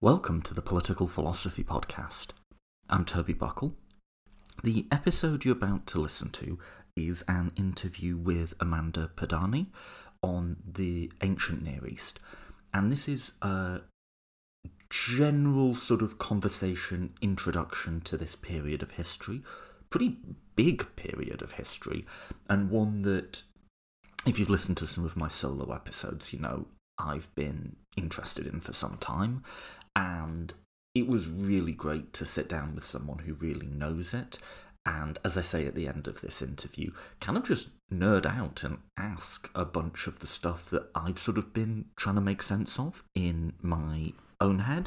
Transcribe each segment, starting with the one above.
Welcome to the Political Philosophy Podcast. I'm Toby Buckle. The episode you're about to listen to is an interview with Amanda Padani on the ancient Near East. And this is a general sort of conversation introduction to this period of history. Pretty big period of history, and one that, if you've listened to some of my solo episodes, you know I've been interested in for some time, and it was really great to sit down with someone who really knows it, and as I say at the end of this interview, kind of just nerd out and ask a bunch of the stuff that I've sort of been trying to make sense of in my own head.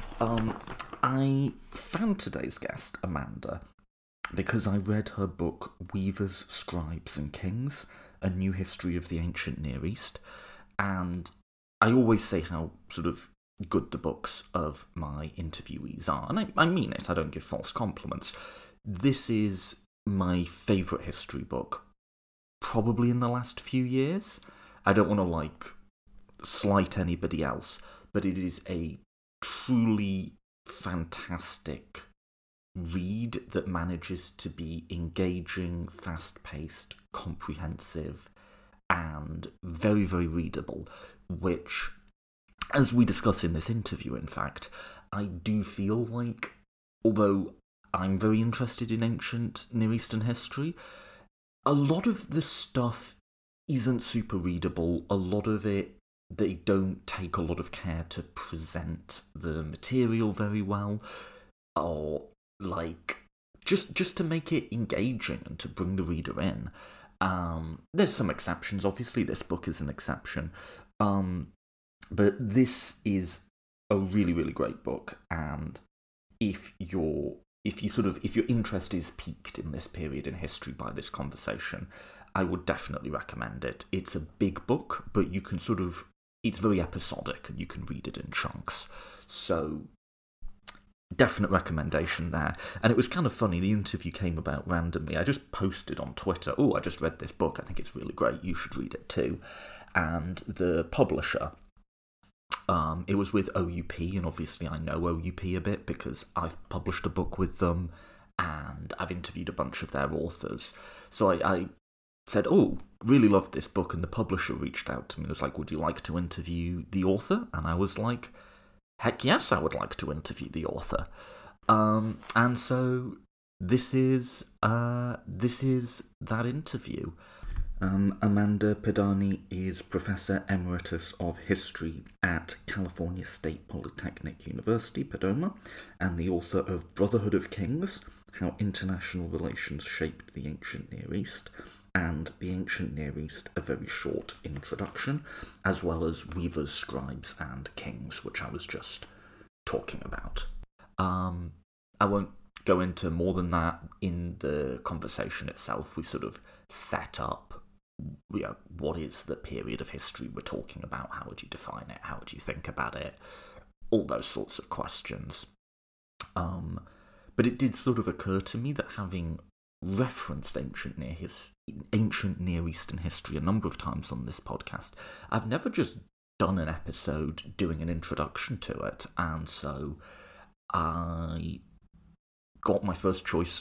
I found today's guest, Amanda, because I read her book Weavers, Scribes and Kings, A New History of the Ancient Near East, and I always say how sort of good the books of my interviewees are, and I mean it, I don't give false compliments. This is my favourite history book, probably in the last few years. I don't want to, slight anybody else, but it is a truly fantastic read that manages to be engaging, fast-paced, comprehensive, and very, very readable, which, as we discuss in this interview, in fact, I do feel like, although I'm very interested in ancient Near Eastern history, a lot of the stuff isn't super readable. A lot of it, they don't take a lot of care to present the material very well, or just to make it engaging and to bring the reader in. There's some exceptions, obviously. This book is an exception. But this is a really, really great book, and if your interest is piqued in this period in history by this conversation, I would definitely recommend it. It's a big book, but you can it's very episodic, and you can read it in chunks. So, definite recommendation there. And it was kind of funny, the interview came about randomly. I just posted on Twitter, I just read this book, I think it's really great, you should read it too. And the publisher, it was with OUP, and obviously I know OUP a bit because I've published a book with them, and I've interviewed a bunch of their authors. So I said, really loved this book, and the publisher reached out to me and was like, would you like to interview the author? And I was like, heck yes, I would like to interview the author. And so this is that interview. Amanda Padani is Professor Emeritus of History at California State Polytechnic University, Pomona, and the author of Brotherhood of Kings, How International Relations Shaped the Ancient Near East, and The Ancient Near East, A Very Short Introduction, as well as Weavers, Scribes and Kings, which I was just talking about. I won't go into more than that in the conversation itself. We sort of set up, what is the period of history we're talking about? How would you define it? How would you think about it? All those sorts of questions. But it did sort of occur to me that having referenced ancient Near Eastern history a number of times on this podcast, I've never just done an episode doing an introduction to it, and so I got my first choice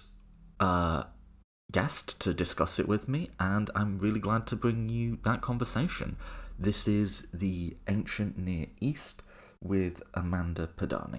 guest to discuss it with me, and I'm really glad to bring you that conversation. This is the Ancient Near East with Amanda Padani.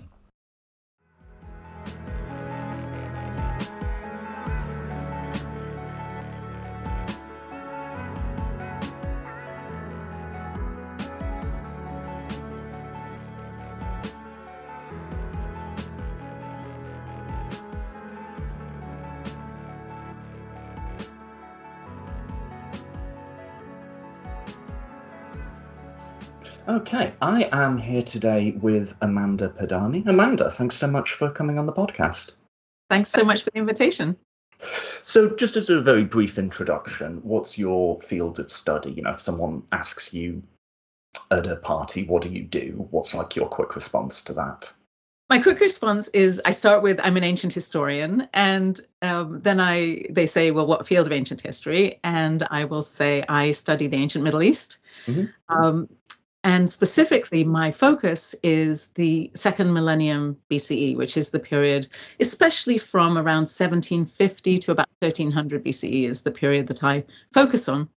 Okay, I am here today with Amanda Padani. Amanda, thanks so much for coming on the podcast. Thanks so much for the invitation. So just as a very brief introduction, what's your field of study? If someone asks you at a party, what do you do? What's your quick response to that? My quick response is I start with, I'm an ancient historian, and then they say, well, what field of ancient history? And I will say I study the ancient Middle East. Mm-hmm. And specifically, my focus is the second millennium BCE, which is the period, especially from around 1750 to about 1300 BCE is the period that I focus on.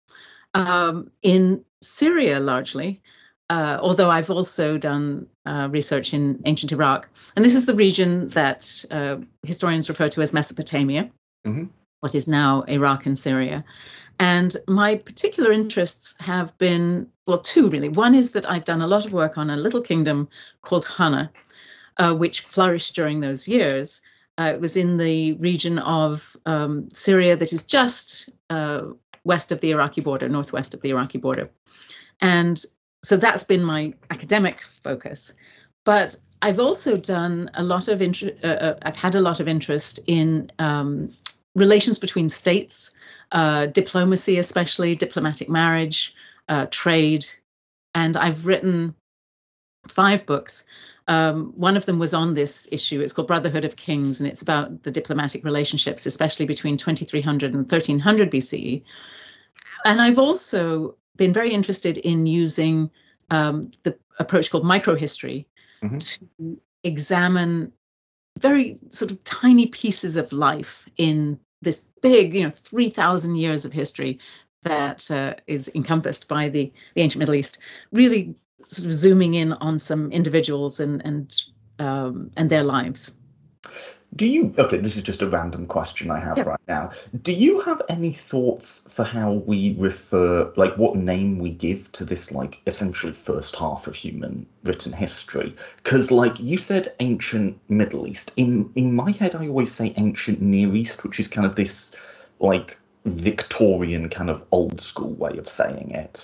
In Syria, largely, although I've also done research in ancient Iraq. And this is the region that historians refer to as Mesopotamia, what is now Iraq and Syria. And my particular interests have been, well, two really. One is that I've done a lot of work on a little kingdom called Hana, which flourished during those years. It was in the region of Syria that is just west of the Iraqi border, northwest of the Iraqi border. And so that's been my academic focus. But I've also done a lot of I've had a lot of interest in relations between states, diplomacy, especially diplomatic marriage, trade. And I've written 5 books. One of them was on this issue. It's called Brotherhood of Kings, and it's about the diplomatic relationships, especially between 2300 and 1300 BCE. And I've also been very interested in using the approach called microhistory to examine very sort of tiny pieces of life in this big, 3,000 years of history that is encompassed by the ancient Middle East, really sort of zooming in on some individuals and their lives. Okay, this is just a random question I have right now. Do you have any thoughts for how we refer, like what name we give to this, like essentially first half of human written history? Because like you said, ancient Middle East. In my head, I always say ancient Near East, which is kind of this like Victorian kind of old school way of saying it.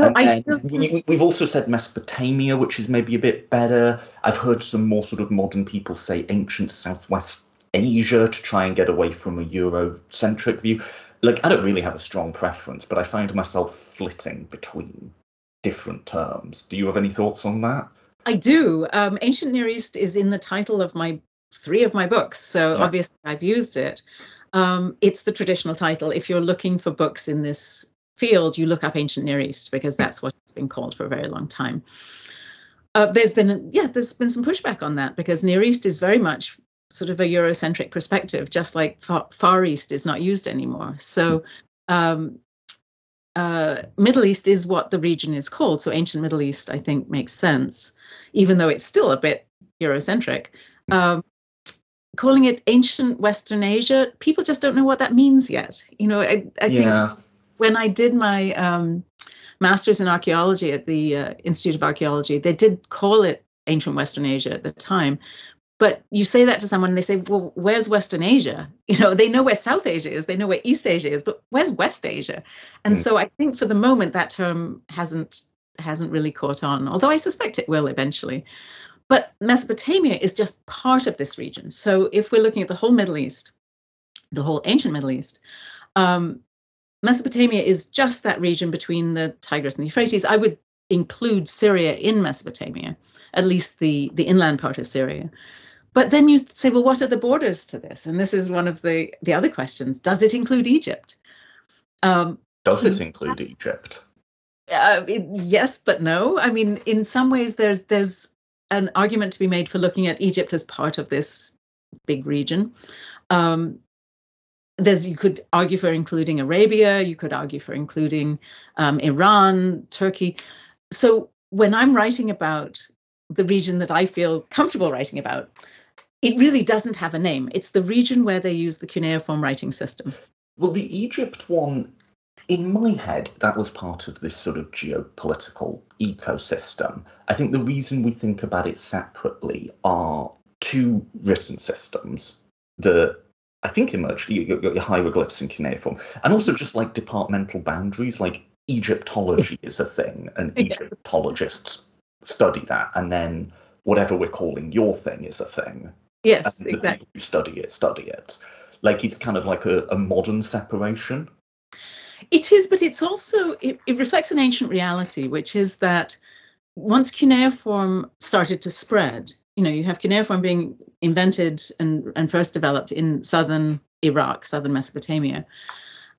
We've also said Mesopotamia, which is maybe a bit better. I've heard some more sort of modern people say ancient Southwest Asia to try and get away from a Eurocentric view. Like, I don't really have a strong preference, but I find myself flitting between different terms. Do you have any thoughts on that? I do. Ancient Near East is in the title of 3 of my books, so obviously I've used it. It's the traditional title. If you're looking for books in this field, you look up Ancient Near East because that's what it's been called for a very long time. There's been some pushback on that because Near East is very much sort of a Eurocentric perspective, just like Far East is not used anymore. So Middle East is what the region is called. So Ancient Middle East, I think, makes sense, even though it's still a bit Eurocentric. Calling it ancient Western Asia, people just don't know what that means yet. I think when I did my master's in archaeology at the Institute of Archaeology, they did call it ancient Western Asia at the time. But you say that to someone and they say, well, where's Western Asia? They know where South Asia is, they know where East Asia is, but where's West Asia? And so I think for the moment that term hasn't really caught on, although I suspect it will eventually. But Mesopotamia is just part of this region. So if we're looking at the whole Middle East, the whole ancient Middle East, Mesopotamia is just that region between the Tigris and the Euphrates. I would include Syria in Mesopotamia, at least the inland part of Syria. But then you say, well, what are the borders to this? And this is one of the other questions. Does it include Egypt? Does it include Egypt? Yes, but no. I mean, in some ways, there's an argument to be made for looking at Egypt as part of this big region. You could argue for including Arabia. You could argue for including Iran, Turkey. So when I'm writing about the region that I feel comfortable writing about, it really doesn't have a name. It's the region where they use the cuneiform writing system. Well, the Egypt one, in my head, that was part of this sort of geopolitical ecosystem. I think the reason we think about it separately are 2 written systems that I think emerged, your hieroglyphs and cuneiform, and also just like departmental boundaries, like Egyptology is a thing, and Egyptologists study that, and then whatever we're calling your thing is a thing. Yes, and exactly. You study it. Like it's kind of like a modern separation. It is, but it's also, it reflects an ancient reality, which is that once cuneiform started to spread, you have cuneiform being invented and first developed in southern Iraq, southern Mesopotamia.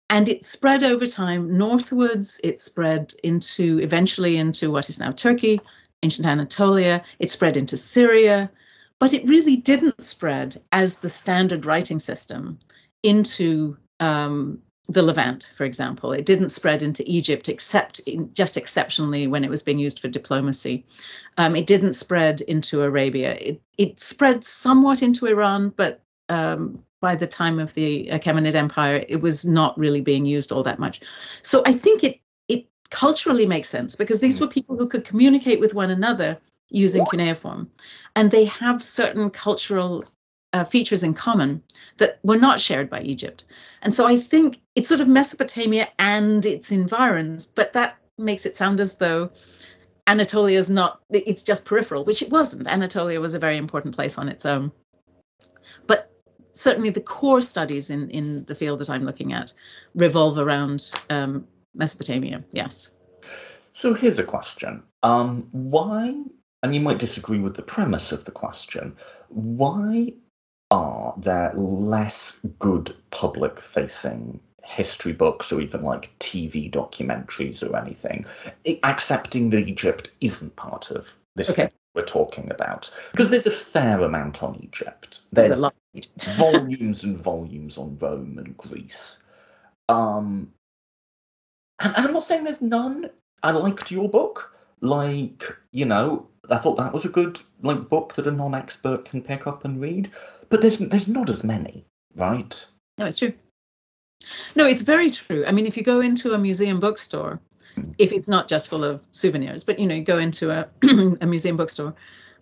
And it spread over time northwards. It spread eventually into what is now Turkey, ancient Anatolia. It spread into Syria, but it really didn't spread as the standard writing system into the Levant, for example. It didn't spread into Egypt, except just exceptionally when it was being used for diplomacy. It didn't spread into Arabia. It spread somewhat into Iran, but by the time of the Achaemenid Empire, it was not really being used all that much. So I think it culturally makes sense, because these were people who could communicate with one another using cuneiform, and they have certain cultural features in common that were not shared by Egypt. And so I think it's sort of Mesopotamia and its environs, but that makes it sound as though Anatolia is not, it's just peripheral, which it wasn't. Anatolia was a very important place on its own. But certainly the core studies in the field that I'm looking at revolve around Mesopotamia, yes. So here's a question. Why, and you might disagree with the premise of the question, why are there less good public-facing history books or even like TV documentaries or anything, accepting that Egypt isn't part of this thing we're talking about? Because there's a fair amount on Egypt. There's a lot. Volumes and volumes on Rome and Greece. And I'm not saying there's none. I liked your book. Like, you know, I thought that was a good book that a non-expert can pick up and read. But there's not as many, right? No, it's true. No, it's very true. I mean, if you go into a museum bookstore, if it's not just full of souvenirs, but, you know, you go into a museum bookstore,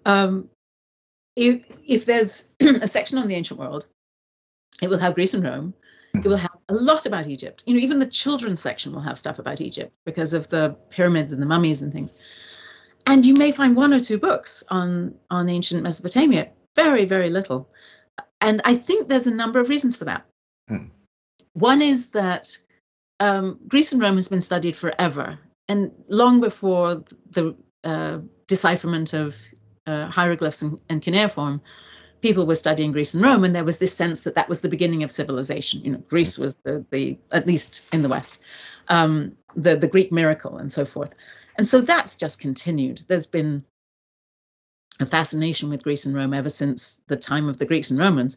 if there's a section on the ancient world, it will have Greece and Rome. It will have a lot about Egypt. You know, even the children's section will have stuff about Egypt because of the pyramids and the mummies and things. And you may find one or two books on ancient Mesopotamia. Very, very little. And I think there's a number of reasons for that. One is that Greece and Rome has been studied forever, and long before the decipherment of hieroglyphs and cuneiform, people were studying Greece and Rome, and there was this sense that was the beginning of civilization. You know, Greece was the at least in the West, the Greek miracle and so forth. And so that's just continued. There's been a fascination with Greece and Rome ever since the time of the Greeks and Romans.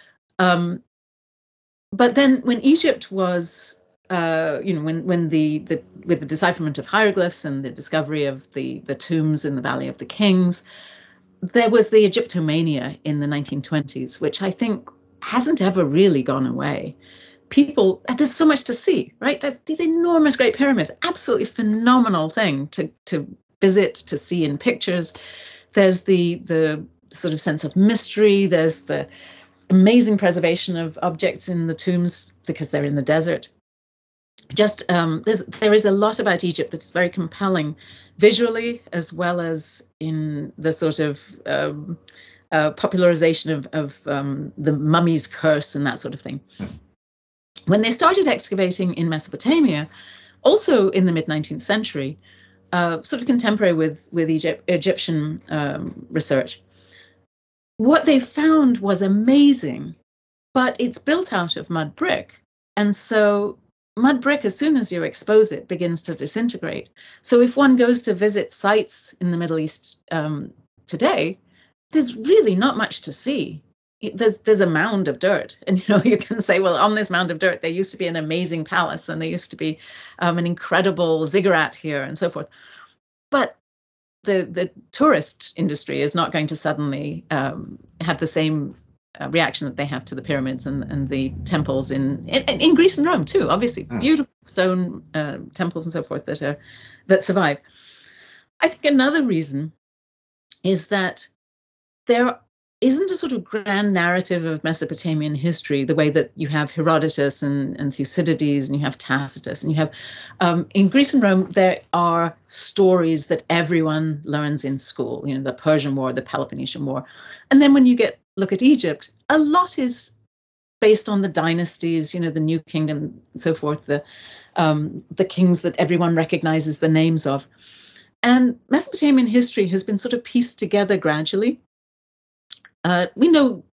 But then when Egypt was, when with the decipherment of hieroglyphs and the discovery of the tombs in the Valley of the Kings, there was the Egyptomania in the 1920s, which I think hasn't ever really gone away. There's so much to see, right? There's these enormous great pyramids, absolutely phenomenal thing to visit, to see in pictures. There's the sort of sense of mystery. There's the amazing preservation of objects in the tombs because they're in the desert. Just there is a lot about Egypt that's very compelling visually, as well as in the sort of popularization of the mummy's curse and that sort of thing. When they started excavating in Mesopotamia, also in the mid-19th century, sort of contemporary with Egyptian research, what they found was amazing, but it's built out of mud brick. And so mud brick, as soon as you expose it, begins to disintegrate. So if one goes to visit sites in the Middle East today, there's really not much to see. There's a mound of dirt, and you can say, well, on this mound of dirt there used to be an amazing palace, and there used to be an incredible ziggurat here, and so forth. But the tourist industry is not going to suddenly have the same reaction that they have to the pyramids and the temples in Greece and Rome too. Obviously, beautiful stone temples and so forth that survive. I think another reason is that there isn't a sort of grand narrative of Mesopotamian history the way that you have Herodotus and Thucydides, and you have Tacitus, and you have in Greece and Rome, there are stories that everyone learns in school, the Persian War, the Peloponnesian War. And then when you look at Egypt, a lot is based on the dynasties, the New Kingdom and so forth, the kings that everyone recognizes the names of. And Mesopotamian history has been sort of pieced together gradually. We know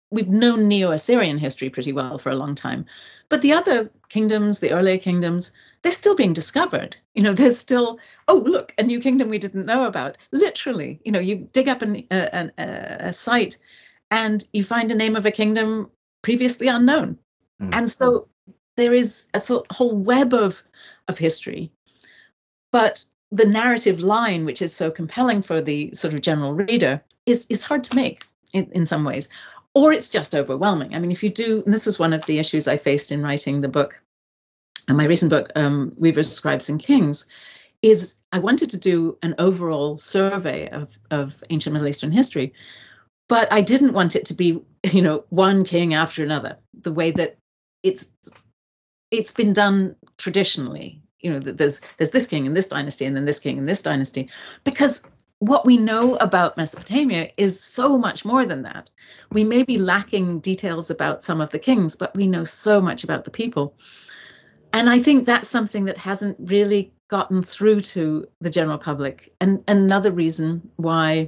we've known Neo-Assyrian history pretty well for a long time. But the other kingdoms, the earlier kingdoms, they're still being discovered. There's still, oh, look, a new kingdom we didn't know about. Literally, you dig up a site and you find a name of a kingdom previously unknown. Mm. And so there is a whole web of history. But the narrative line, which is so compelling for the sort of general reader, is hard to make in some ways. Or it's just overwhelming. I mean, if you do, and this was one of the issues I faced in writing the book, and my recent book, Weavers, Scribes and Kings, is I wanted to do an overall survey of ancient Middle Eastern history, but I didn't want it to be, one king after another, the way that it's been done traditionally. There's this king in this dynasty, and then this king in this dynasty, because what we know about Mesopotamia is so much more than that. We may be lacking details about some of the kings, but we know so much about the people. And I think that's something that hasn't really gotten through to the general public. And another reason why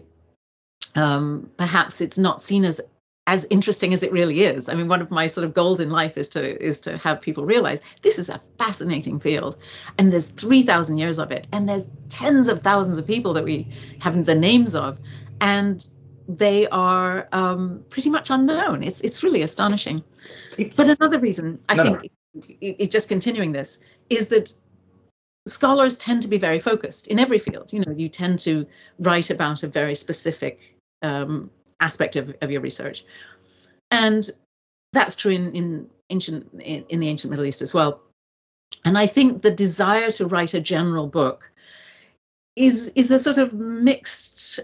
perhaps it's not seen as interesting as it really is. I mean, one of my sort of goals in life is to have people realize this is a fascinating field, and there's 3,000 years of it, and there's tens of thousands of people that we haven't the names of, and they are pretty much unknown. It's really astonishing. But another reason, I think, it just continuing this, is that scholars tend to be very focused in every field. You tend to write about a very specific aspect of your research, and that's true in the ancient Middle East as well. And I think the desire to write a general book is a sort of mixed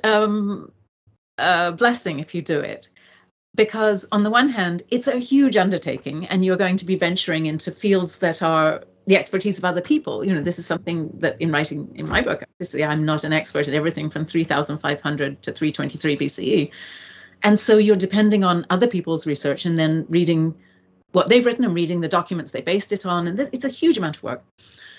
blessing if you do it, because on the one hand it's a huge undertaking, and you're going to be venturing into fields that are the expertise of other people. This is something that in writing in my book, obviously I'm not an expert at everything from 3,500 to 323 BCE. And so you're depending on other people's research and then reading what they've written and reading the documents they based it on. And it's a huge amount of work.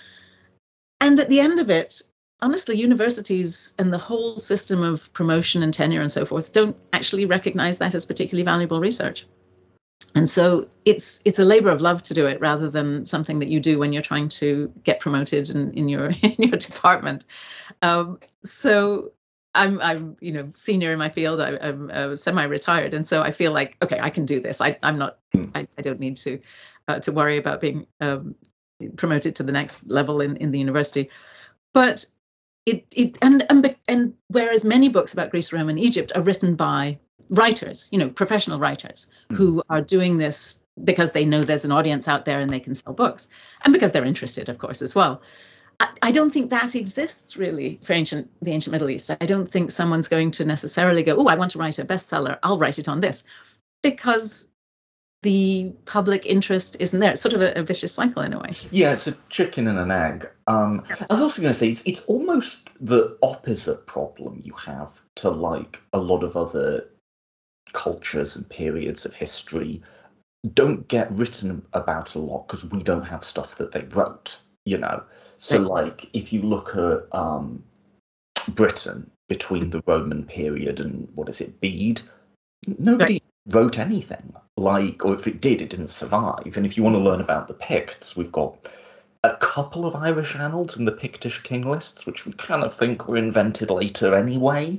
And at the end of it, honestly, universities and the whole system of promotion and tenure and so forth don't actually recognize that as particularly valuable research. And so it's a labor of love to do it, rather than something that you do when you're trying to get promoted in your department. So I'm senior in my field. I'm semi-retired, and so I feel like, okay, I can do this. I don't need to worry about being promoted to the next level in the university. But and whereas many books about Greece, Rome, and Egypt are written by writers, professional writers who are doing this because they know there's an audience out there and they can sell books, and because they're interested, of course, as well. I don't think that exists really for the ancient Middle East. I don't think someone's going to necessarily go, oh, I want to write a bestseller, I'll write it on this, because the public interest isn't there. It's sort of a vicious cycle in a way. Yeah, it's a chicken and an egg. I was also going to say, it's almost the opposite problem you have to like a lot of other cultures and periods of history don't get written about a lot because we don't have stuff that they wrote, So like if you look at Britain between the Roman period and Bede, nobody wrote anything, or if it did, it didn't survive. And if you want to learn about the Picts, we've got a couple of Irish annals in the Pictish king lists, which we kind of think were invented later anyway.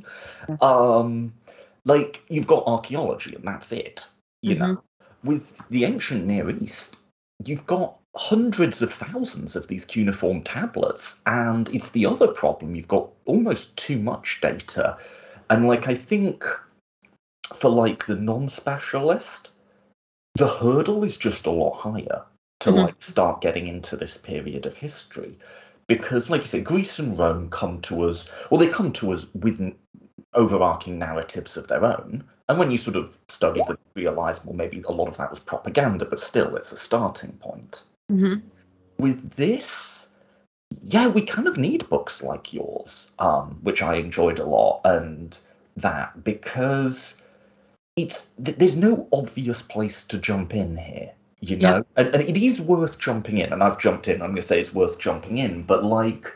You've got archaeology, and that's it. You know, with the ancient Near East, you've got hundreds of thousands of these cuneiform tablets, and it's the other problem. You've got almost too much data, and I think for the non-specialist, the hurdle is just a lot higher to start getting into this period of history, because like you say, Greece and Rome come to us with overarching narratives of their own, and when you sort of study them, you realize, well, maybe a lot of that was propaganda, but still it's a starting point. With this, we kind of need books like yours, which I enjoyed a lot, and that because there's no obvious place to jump in here, and it is worth jumping in, and I've jumped in. I'm going to say it's worth jumping in, but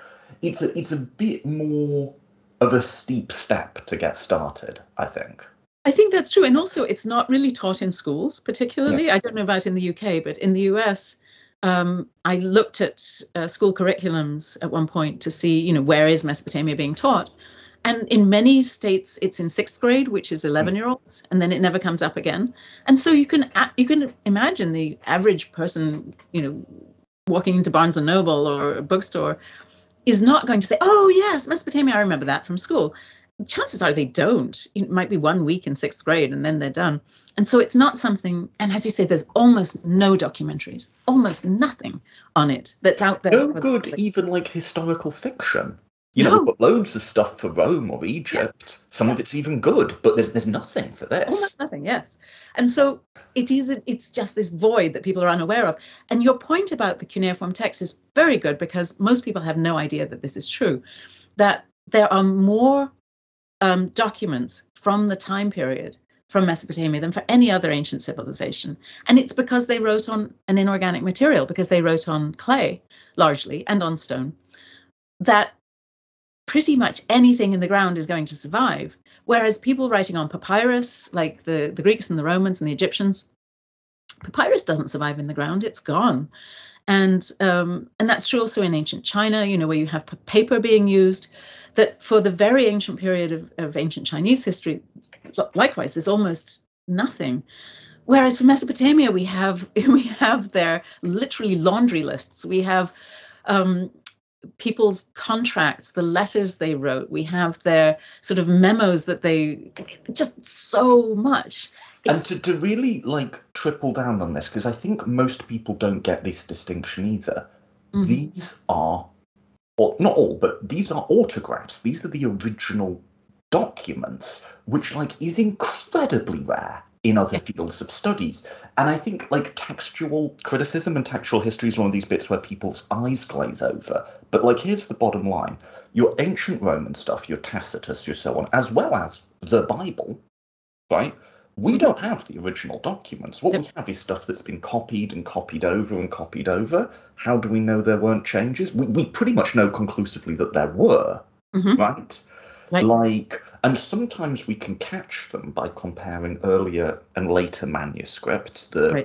it's a bit more of a steep step to get started, I think. I think that's true. And also, it's not really taught in schools, particularly. Yeah. I don't know about in the UK, but in the US, I looked at school curriculums at one point to see, where is Mesopotamia being taught? And in many states, it's in 6th grade, which is 11-year-olds, and then it never comes up again. And so you can imagine the average person, walking into Barnes and Noble or a bookstore is not going to say, "Oh yes, Mesopotamia, I remember that from school." Chances are they don't. It might be 1 week in 6th grade and then they're done. And so it's not something, and as you say, there's almost no documentaries, almost nothing on it that's out there. No good, even like historical fiction. We've got loads of stuff for Rome or Egypt. Yes. Some of it's even good, but there's nothing for this. Almost nothing, yes. And so it's just this void that people are unaware of. And your point about the cuneiform text is very good, because most people have no idea that this is true, that there are more documents from the time period from Mesopotamia than for any other ancient civilization. And it's because they wrote on an inorganic material, because they wrote on clay largely and on stone, that pretty much anything in the ground is going to survive. Whereas people writing on papyrus, like the Greeks and the Romans and the Egyptians, papyrus doesn't survive in the ground, it's gone. And that's true also in ancient China, where you have paper being used, that for the very ancient period of ancient Chinese history, likewise, there's almost nothing. Whereas for Mesopotamia, we have their literally laundry lists. We have people's contracts, the letters they wrote. We have their sort of memos that they, just so much. And to really triple down on this, because I think most people don't get this distinction either. Mm-hmm. These are, or not all, but these are autographs. These are the original documents, which is incredibly rare in other fields of studies. And I think textual criticism and textual history is one of these bits where people's eyes glaze over. But here's the bottom line. Your ancient Roman stuff, your Tacitus, your so on, as well as the Bible, right? We don't have the original documents. What we have is stuff that's been copied and copied over and copied over. How do we know there weren't changes? We pretty much know conclusively that there were, right? And sometimes we can catch them by comparing earlier and later manuscripts. The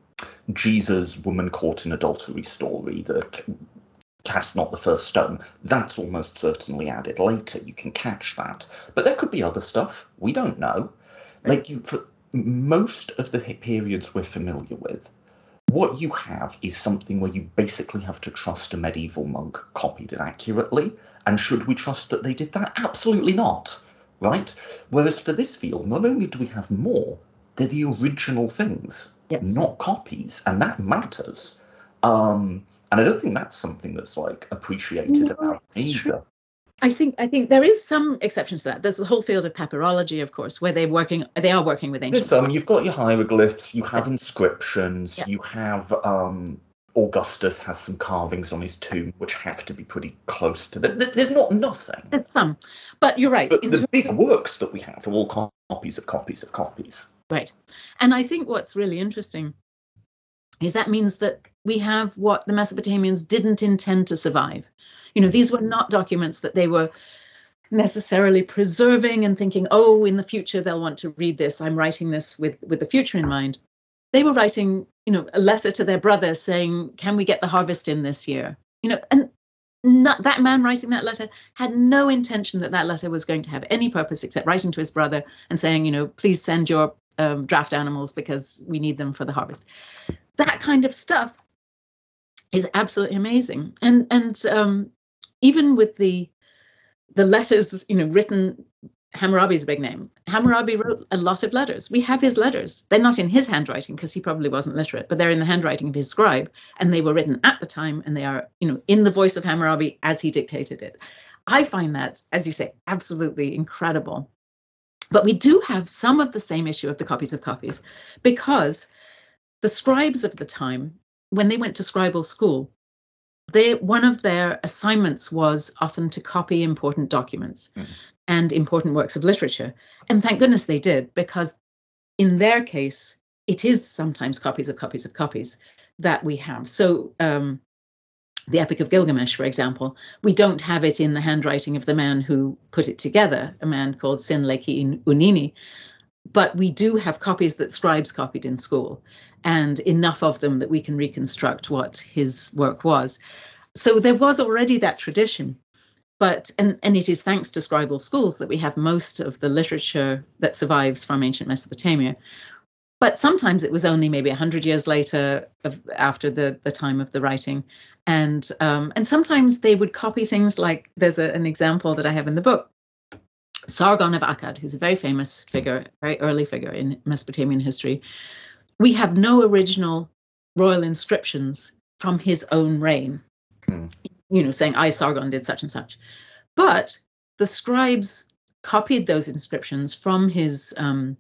Jesus woman caught in adultery story, the cast not the first stone, that's almost certainly added later. You can catch that. But there could be other stuff. We don't know. For most of the periods we're familiar with, what you have is something where you basically have to trust a medieval monk copied it accurately. And should we trust that they did that? Absolutely not, right? Whereas for this field, not only do we have more, they're the original things, not copies, and that matters. And I don't think that's something that's appreciated about either. True. I think there is some exceptions to that. There's the whole field of papyrology, of course, where they are working with ancient. There's some. You've got your hieroglyphs, you have inscriptions, you have Augustus has some carvings on his tomb which have to be pretty close to them. There's not nothing. There's some, but you're right. But the big works that we have are all copies of copies of copies. Right, and I think what's really interesting is that means that we have what the Mesopotamians didn't intend to survive. These were not documents that they were necessarily preserving and thinking, oh, in the future they'll want to read this. I'm writing this with the future in mind. They were writing, a letter to their brother saying, can we get the harvest in this year? And that man writing that letter had no intention that letter was going to have any purpose except writing to his brother and saying, please send your draft animals because we need them for the harvest. That kind of stuff is absolutely amazing. And even with the letters, written, Hammurabi's a big name. Hammurabi wrote a lot of letters. We have his letters. They're not in his handwriting because he probably wasn't literate, but they're in the handwriting of his scribe, and they were written at the time, and they are, in the voice of Hammurabi as he dictated it. I find that, as you say, absolutely incredible. But we do have some of the same issue of the copies of copies, because the scribes of the time, when they went to scribal school, one of their assignments was often to copy important documents and important works of literature. And thank goodness they did, because in their case, it is sometimes copies of copies of copies that we have. So the Epic of Gilgamesh, for example, we don't have it in the handwriting of the man who put it together, a man called Sinleki Unini. But we do have copies that scribes copied in school, and enough of them that we can reconstruct what his work was. So there was already that tradition. But and it is thanks to scribal schools that we have most of the literature that survives from ancient Mesopotamia. But sometimes it was only maybe 100 years later, after the time of the writing, and sometimes they would copy things like, there's an example that I have in the book. Sargon of Akkad, who's a very famous figure, very early figure in Mesopotamian history. We have no original royal inscriptions from his own reign, saying, I, Sargon, did such and such. But the scribes copied those inscriptions from his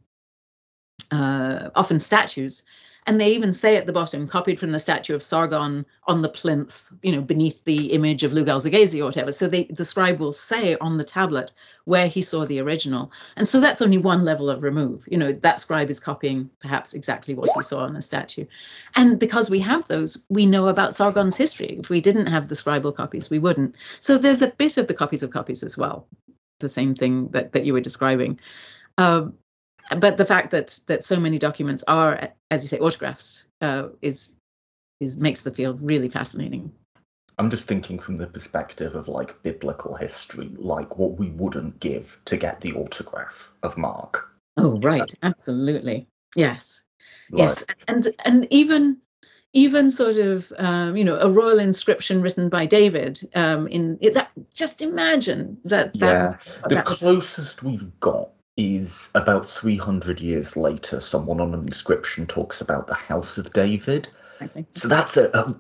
often statues. And they even say at the bottom, copied from the statue of Sargon on the plinth, beneath the image of Lugal-Zaggisi or whatever. So the scribe will say on the tablet where he saw the original. And so that's only one level of remove. That scribe is copying perhaps exactly what he saw on a statue. And because we have those, we know about Sargon's history. If we didn't have the scribal copies, we wouldn't. So there's a bit of the copies of copies as well. The same thing that you were describing. But the fact that so many documents are, as you say, autographs, makes the field really fascinating. I'm just thinking from the perspective of like biblical history, like what we wouldn't give to get the autograph of Mark. Oh, right, absolutely, yes, yes, and even sort of a royal inscription written by David. Just imagine that. The closest we've got is about 300 years later, someone on an inscription talks about the House of David. Okay. So that's a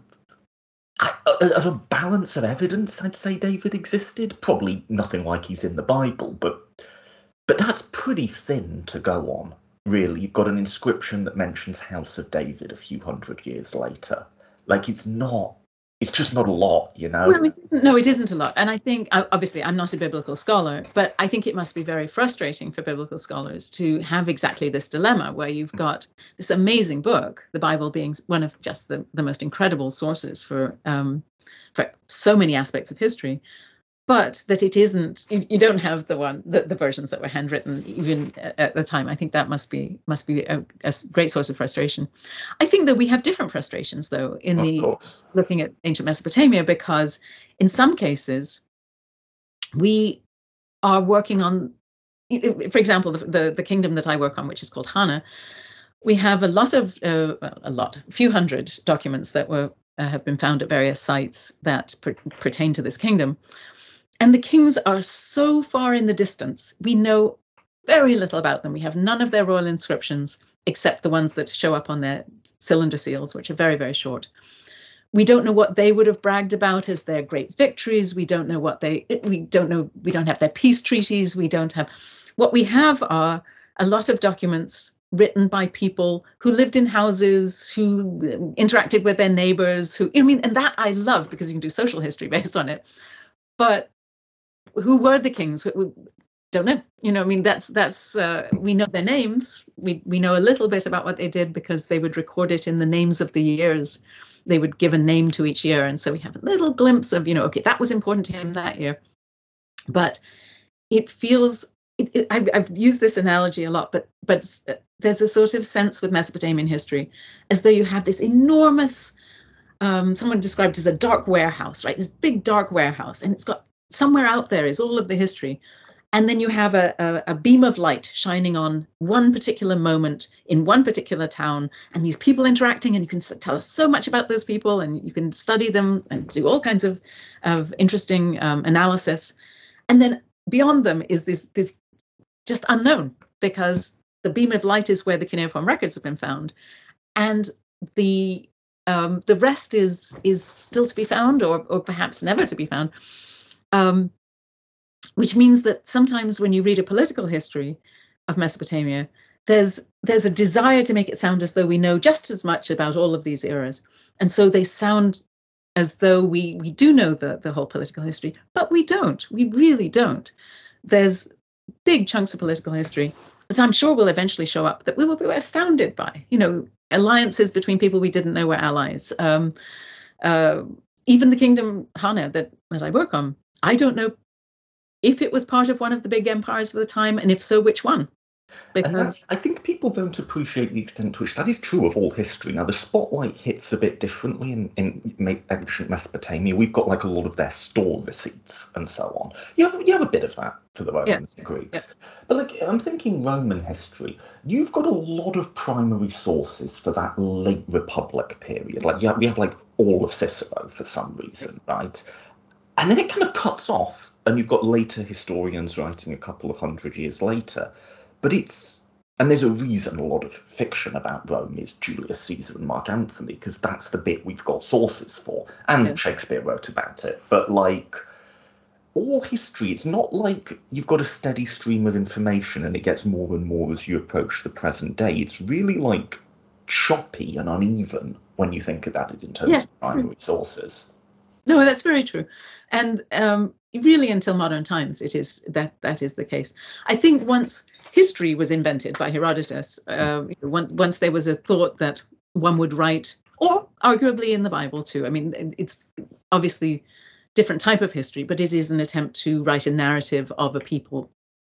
balance of evidence. I'd say David existed. Probably nothing like he's in the Bible, but that's pretty thin to go on, really. You've got an inscription that mentions House of David a few hundred years later. Like, it's just not a lot, No, it isn't a lot. And I think, obviously, I'm not a biblical scholar, but I think it must be very frustrating for biblical scholars to have exactly this dilemma where you've got this amazing book, the Bible being one of just the most incredible sources for so many aspects of history, but that it isn't, you don't have the versions that were handwritten even at the time. I think that must be a great source of frustration. I think that we have different frustrations, though, looking at ancient Mesopotamia, because in some cases we are working on, for example, the kingdom that I work on, which is called Hana. We have a few hundred documents that have been found at various sites that pertain to this kingdom. And the kings are so far in the distance. We know very little about them. We have none of their royal inscriptions, except the ones that show up on their cylinder seals, which are very, very short. We don't know what they would have bragged about as their great victories. We don't know we don't have their peace treaties. What we have are a lot of documents written by people who lived in houses, who interacted with their neighbors, and that I love, because you can do social history based on it. But who were the kings? We don't know. That's we know their names. We know a little bit about what they did because they would record it in the names of the years. They would give a name to each year, and so we have a little glimpse of, okay, that was important to him that year. But it feels, I've used this analogy a lot, but there's a sort of sense with Mesopotamian history as though you have this enormous, someone described as a dark warehouse, right? This big dark warehouse, and it's got, somewhere out there is all of the history. And then you have a beam of light shining on one particular moment in one particular town, and these people interacting, and you can tell us so much about those people, and you can study them and do all kinds of interesting analysis. And then beyond them is this just unknown, because the beam of light is where the cuneiform records have been found. And the rest is still to be found, or perhaps never to be found. Which means that sometimes when you read a political history of Mesopotamia, there's a desire to make it sound as though we know just as much about all of these eras. And so they sound as though we do know the whole political history, but we don't. We really don't. There's big chunks of political history that I'm sure will eventually show up that we will be astounded by. Alliances between people we didn't know were allies. Even the kingdom Hana that I work on, I don't know if it was part of one of the big empires of the time, and if so, which one? And because I think people don't appreciate the extent to which that is true of all history. Now, the spotlight hits a bit differently in ancient Mesopotamia. We've got like a lot of their store receipts and so on. You have a bit of that for the yeah, Romans and yeah, Greeks. But like, I'm thinking Roman history, you've got a lot of primary sources for that late Republic period. Like, we have like all of Cicero for some reason, right? And then it kind of cuts off, and you've got later historians writing a couple of hundred years later. But and there's a reason a lot of fiction about Rome is Julius Caesar and Mark Antony, because that's the bit we've got sources for. And yeah. Shakespeare wrote about it. But like, all history, it's not like you've got a steady stream of information and it gets more and more as you approach the present day. It's really like choppy and uneven when you think about it in terms Yes, of primary sources. no, that's very true. And really, until modern times, it is that is the case. I think once history was invented by Herodotus, once there was a thought that one would write, or arguably in the Bible too. I mean, it's obviously different type of history, but it is an attempt to write a narrative of a people.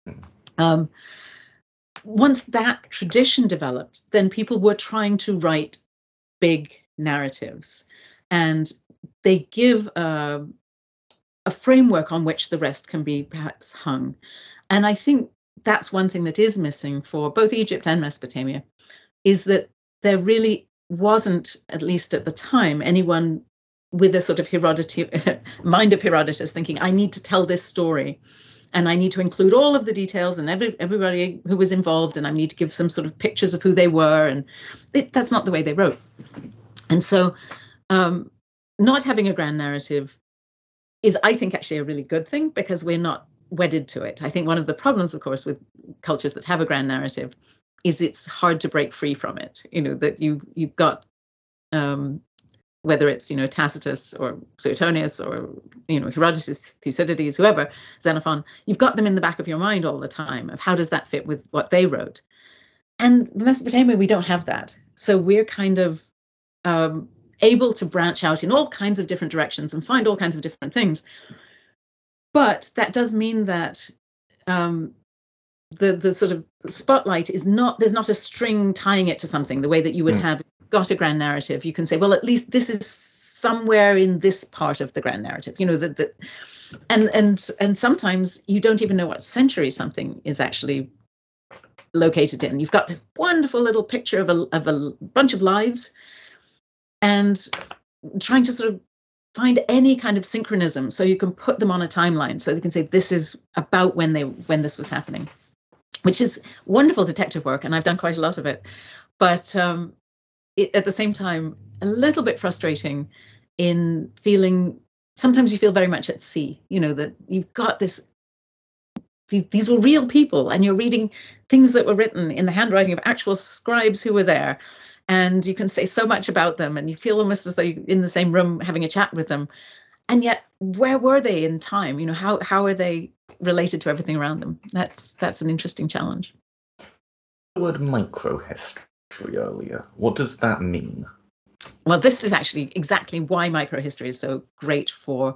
Once that tradition developed, then people were trying to write big narratives, and they give a framework on which the rest can be perhaps hung. And I think that's one thing that is missing for both Egypt and Mesopotamia, is that there really wasn't, at least at the time, anyone with a sort of mind of Herodotus thinking, I need to tell this story and I need to include all of the details and everybody who was involved, and I need to give some sort of pictures of who they were. And that's not the way they wrote. And so not having a grand narrative is, I think, actually a really good thing, because we're not wedded to it. I think one of the problems, of course, with cultures that have a grand narrative is it's hard to break free from it. That you've got whether it's Tacitus or Suetonius or Herodotus, Thucydides, whoever, Xenophon, you've got them in the back of your mind all the time of how does that fit with what they wrote. And in Mesopotamia, we don't have that, so we're kind of able to branch out in all kinds of different directions and find all kinds of different things. But that does mean that the sort of spotlight is not, there's not a string tying it to something the way that you would have got a grand narrative. You can say, well, at least this is somewhere in this part of the grand narrative, and sometimes you don't even know what century something is actually located in. You've got this wonderful little picture of a bunch of lives, and trying to sort of find any kind of synchronism so you can put them on a timeline, so they can say this is about when this was happening, which is wonderful detective work, and I've done quite a lot of it. But at the same time, a little bit frustrating in feeling, sometimes you feel very much at sea, that you've got these were real people, and you're reading things that were written in the handwriting of actual scribes who were there. And you can say so much about them, and you feel almost as though you're in the same room having a chat with them. And yet, where were they in time? How are they related to everything around them? That's an interesting challenge. The word microhistory earlier. What does that mean? Well, this is actually exactly why microhistory is so great for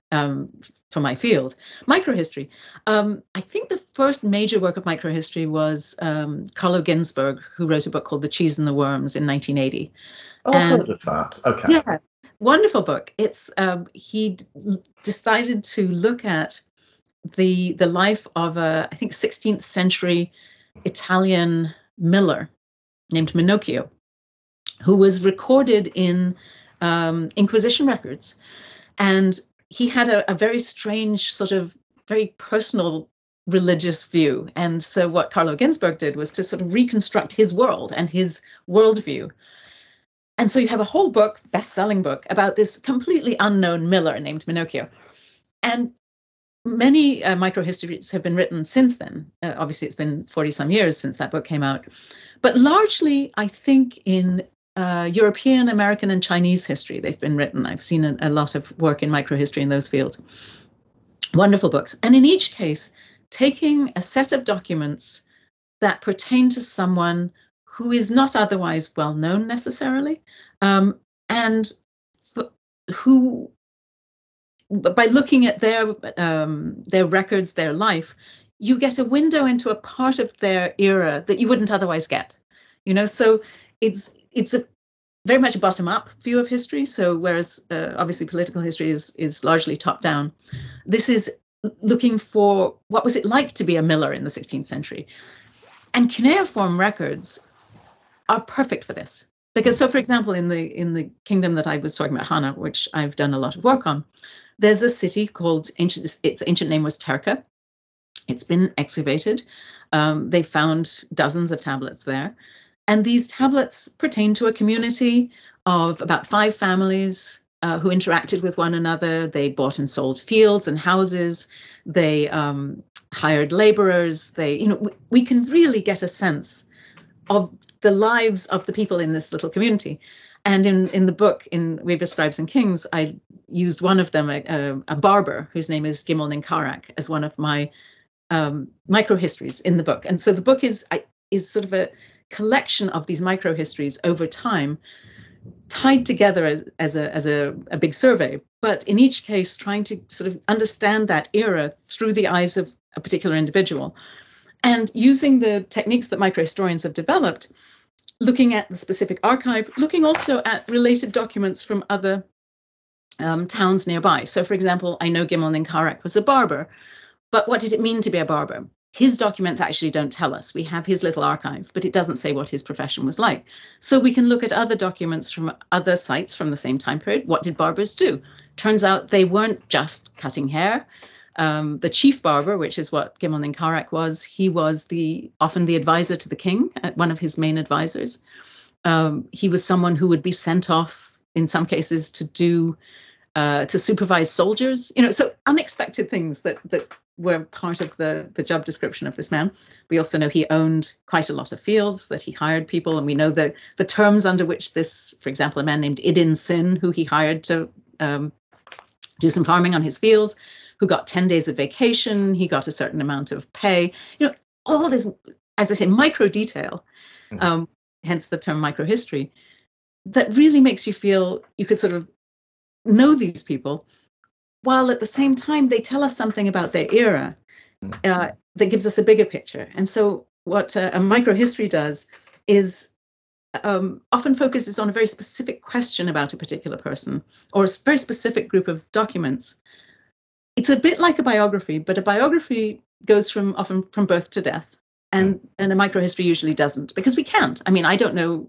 my field. Microhistory. I think the first major work of microhistory was Carlo Ginzburg, who wrote a book called The Cheese and the Worms in 1980. Oh, I've heard of that. Okay. Yeah, wonderful book. It's he decided to look at the life of I think 16th century Italian miller named Minocchio, who was recorded in Inquisition records. And he had a very strange, sort of very personal religious view. And so what Carlo Ginzburg did was to sort of reconstruct his world and his worldview. And so you have a whole book, best-selling book, about this completely unknown miller named Minocchio. And many microhistories have been written since then. Obviously, it's been 40-some years since that book came out. But largely, I think in European, American, and Chinese history, they've been written. I've seen a lot of work in microhistory in those fields. Wonderful books. And in each case, taking a set of documents that pertain to someone who is not otherwise well known necessarily, and who, by looking at their records, their life, you get a window into a part of their era that you wouldn't otherwise get. So it's a very much a bottom-up view of history. So whereas obviously political history is largely top-down, this is looking for what was it like to be a miller in the 16th century. And cuneiform records are perfect for this. Because, so for example, in the kingdom that I was talking about, Hana, which I've done a lot of work on, there's a city called, its ancient name was Terka. It's been excavated. They found dozens of tablets there. And these tablets pertain to a community of about 5 families who interacted with one another. They bought and sold fields and houses. They hired laborers. We can really get a sense of the lives of the people in this little community. And in the book, in Weber Scribes and Kings, I used one of them, a barber whose name is Gimel Ninkarak, as one of my microhistories in the book. And so the book is sort of a collection of these microhistories over time, tied together as a big survey, but in each case trying to sort of understand that era through the eyes of a particular individual. And using the techniques that microhistorians have developed, looking at the specific archive, looking also at related documents from other towns nearby. So, for example, I know Gimel Ninkarak was a barber, but what did it mean to be a barber? His documents actually don't tell us. We have his little archive, but it doesn't say what his profession was like. So we can look at other documents from other sites from the same time period. What did barbers do? Turns out they weren't just cutting hair. The chief barber, which is what Gimel Ninkarak was, he was often the advisor to the king, one of his main advisors. He was someone who would be sent off in some cases to supervise soldiers. So unexpected things that were part of the job description of this man. We also know he owned quite a lot of fields, that he hired people, and we know the terms under which this, for example, a man named Idin Sin, who he hired to do some farming on his fields, who got 10 days of vacation, he got a certain amount of pay. All this, as I say, micro detail, hence the term microhistory, that really makes you feel you could sort of know these people, while at the same time they tell us something about their era that gives us a bigger picture. And so what a microhistory does is often focuses on a very specific question about a particular person or a very specific group of documents. It's a bit like a biography, but a biography goes often from birth to death, and a microhistory usually doesn't, because we can't. I mean, I don't know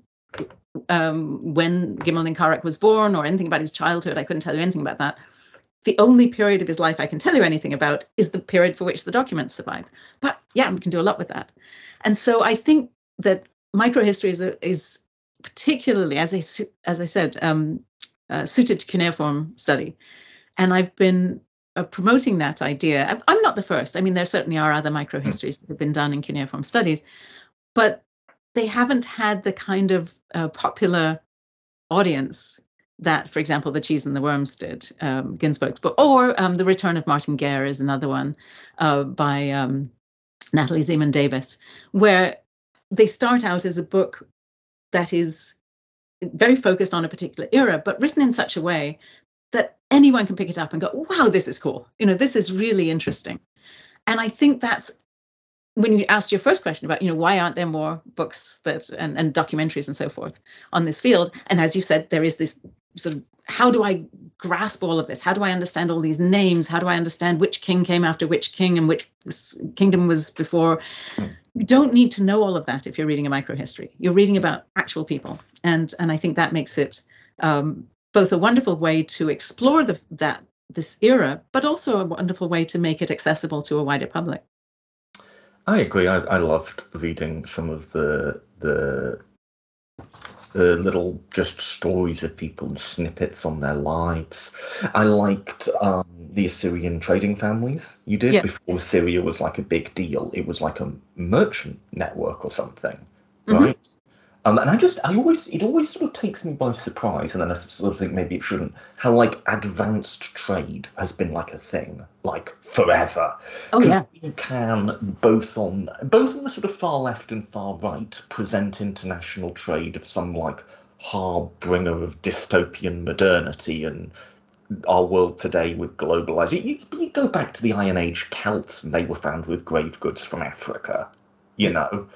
when Gimel Ninkarak was born or anything about his childhood. I couldn't tell you anything about that. The only period of his life I can tell you anything about is the period for which the documents survive. But yeah, we can do a lot with that. And so I think that microhistory is particularly, as I said, suited to cuneiform study. And I've been promoting that idea. I'm not the first. I mean, there certainly are other microhistories that have been done in cuneiform studies, but they haven't had the kind of popular audience that, for example, The Cheese and the Worms did, Ginsberg's book, or The Return of Martin Guerre is another one by Natalie Zeman Davis, where they start out as a book that is very focused on a particular era, but written in such a way that anyone can pick it up and go, wow, this is cool. This is really interesting. And I think that's when you asked your first question about, why aren't there more books and documentaries and so forth on this field? And as you said, there is this sort of, how do I grasp all of this? How do I understand all these names? How do I understand which king came after which king and which kingdom was before? You don't need to know all of that if you're reading a microhistory. You're reading about actual people. And I think that makes it both a wonderful way to explore this era, but also a wonderful way to make it accessible to a wider public. I agree. I loved reading some of the little just stories of people and snippets on their lives. I liked the Assyrian trading families you did before Assyria was like a big deal. It was like a merchant network or something, right? And it always sort of takes me by surprise, and then I sort of think maybe it shouldn't, how like advanced trade has been like a thing, like forever. Oh yeah. You can both on the sort of far left and far right present international trade of some like harbinger of dystopian modernity and our world today with globalization. go back to the Iron Age Celts and they were found with grave goods from Africa, you know,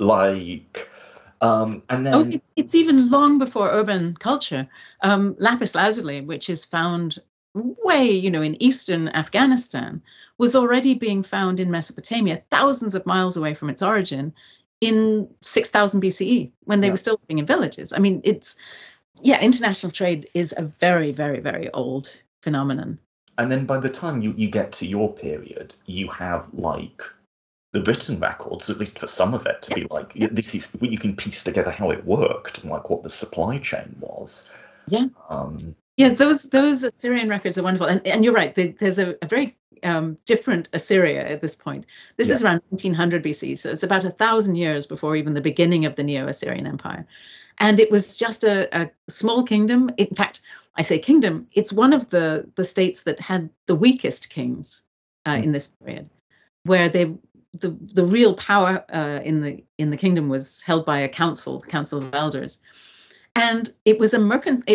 like, and then... it's even long before urban culture. Lapis lazuli, which is found way, in eastern Afghanistan, was already being found in Mesopotamia, thousands of miles away from its origin, in 6000 BCE, when they were still living in villages. I mean, international trade is a very, very, very old phenomenon. And then by the time you get to your period, you have, like, the written records, at least for some of it, to be like, this is, you can piece together how it worked and, like, what the supply chain was. Yeah. Yes, those Assyrian records are wonderful. And you're right, there's a very different Assyria at this point. This is around 1900 BC, so it's about 1,000 years before even the beginning of the Neo-Assyrian Empire. And it was just a small kingdom. In fact, I say kingdom, it's one of the states that had the weakest kings in this period, where the real power in the kingdom was held by a council of elders. And it was a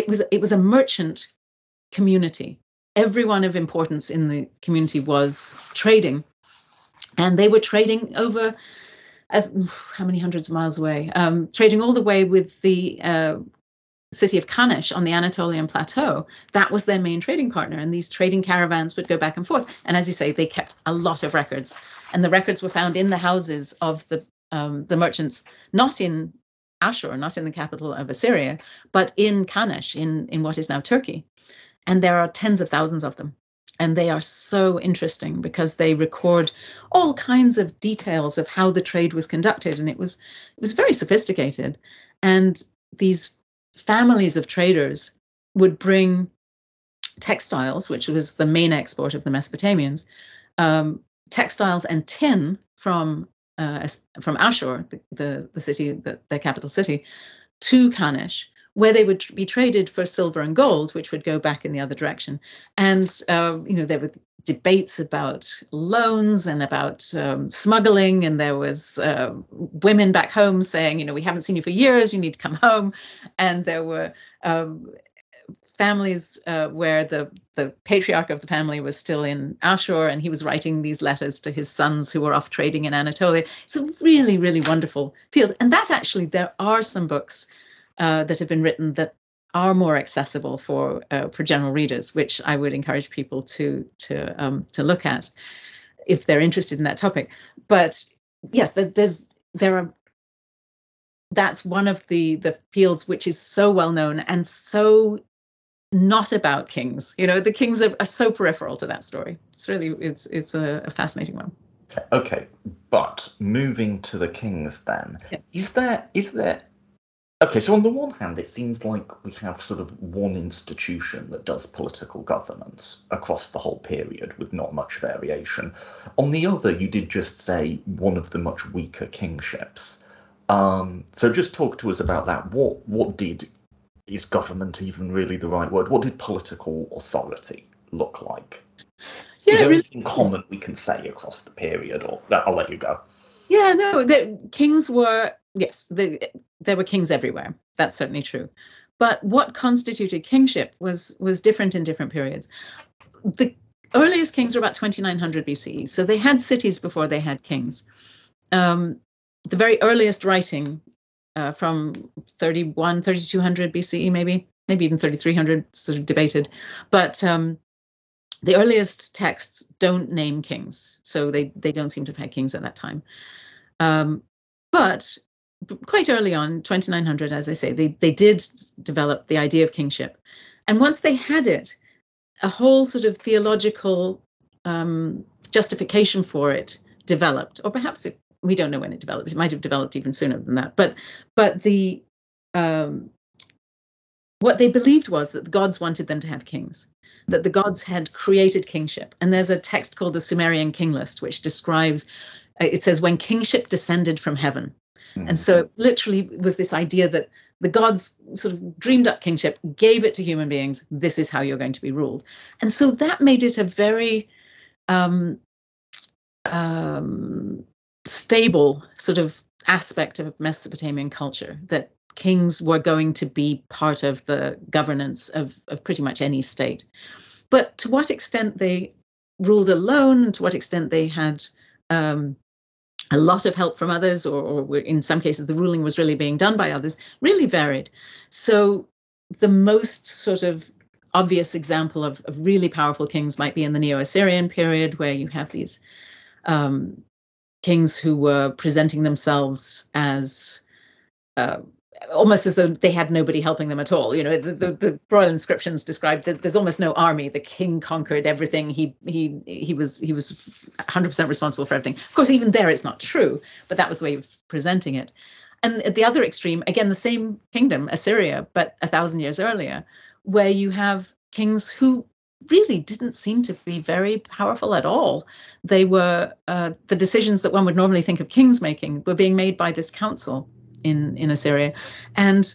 merchant community. Everyone of importance in the community was trading, and they were trading over how many hundreds of miles away, trading all the way with the city of Kanesh on the Anatolian plateau. That was their main trading partner, and these trading caravans would go back and forth. And as you say, they kept a lot of records, and the records were found in the houses of the merchants, not in Ashur, not in the capital of Assyria, but in Kanesh, in what is now Turkey. And there are tens of thousands of them. And they are so interesting because they record all kinds of details of how the trade was conducted. And it was very sophisticated. And these families of traders would bring textiles, which was the main export of the Mesopotamians, textiles and tin from Ashur, the city, their capital city, to Kanesh, where they would be traded for silver and gold, which would go back in the other direction. And there were debates about loans and about smuggling, and there was women back home saying, we haven't seen you for years, you need to come home. And there were families where the patriarch of the family was still in Ashur, and he was writing these letters to his sons who were off trading in Anatolia. It's a really, really wonderful field. And that actually, there are some books that have been written that are more accessible for general readers, which I would encourage people to look at if they're interested in that topic. But yes, that's one of the fields which is so well known and so not about kings. The kings are so peripheral to that story. It's really it's a fascinating one. Okay, but moving to the kings then, is there? Okay, so on the one hand, it seems like we have sort of one institution that does political governance across the whole period with not much variation. On the other, you did just say one of the much weaker kingships. So just talk to us about that. Is government even really the right word? What did political authority look like? Is there anything common we can say across the period, or I'll let you go? Yeah, no, the kings were, yes, there were kings everywhere. That's certainly true. But what constituted kingship was different in different periods. The earliest kings were about 2900 BCE, so they had cities before they had kings. The very earliest writing from 3200 BCE, maybe even 3300, sort of debated. But the earliest texts don't name kings, so they don't seem to have had kings at that time. But quite early on, 2900, as I say, they did develop the idea of kingship. And once they had it, a whole sort of theological justification for it developed, or perhaps we don't know when it developed. It might have developed even sooner than that. But the what they believed was that the gods wanted them to have kings, that the gods had created kingship. And there's a text called the Sumerian King List, which describes, it says, when kingship descended from heaven. Mm-hmm. And so it literally was this idea that the gods sort of dreamed up kingship, gave it to human beings. This is how you're going to be ruled. And so that made it a very stable sort of aspect of Mesopotamian culture, that kings were going to be part of the governance of pretty much any state. But to what extent they ruled alone and to what extent they had a lot of help from others, or in some cases the ruling was really being done by others, really varied. So the most sort of obvious example of really powerful kings might be in the Neo-Assyrian period, where you have these kings who were presenting themselves as almost as though they had nobody helping them at all. The royal inscriptions describe that there's almost no army. The king conquered everything. He was 100% responsible for everything. Of course, even there it's not true, but that was the way of presenting it. And at the other extreme, again, the same kingdom, Assyria, but 1,000 years earlier, where you have kings who really didn't seem to be very powerful at all. They were the decisions that one would normally think of kings making were being made by this council in Assyria, and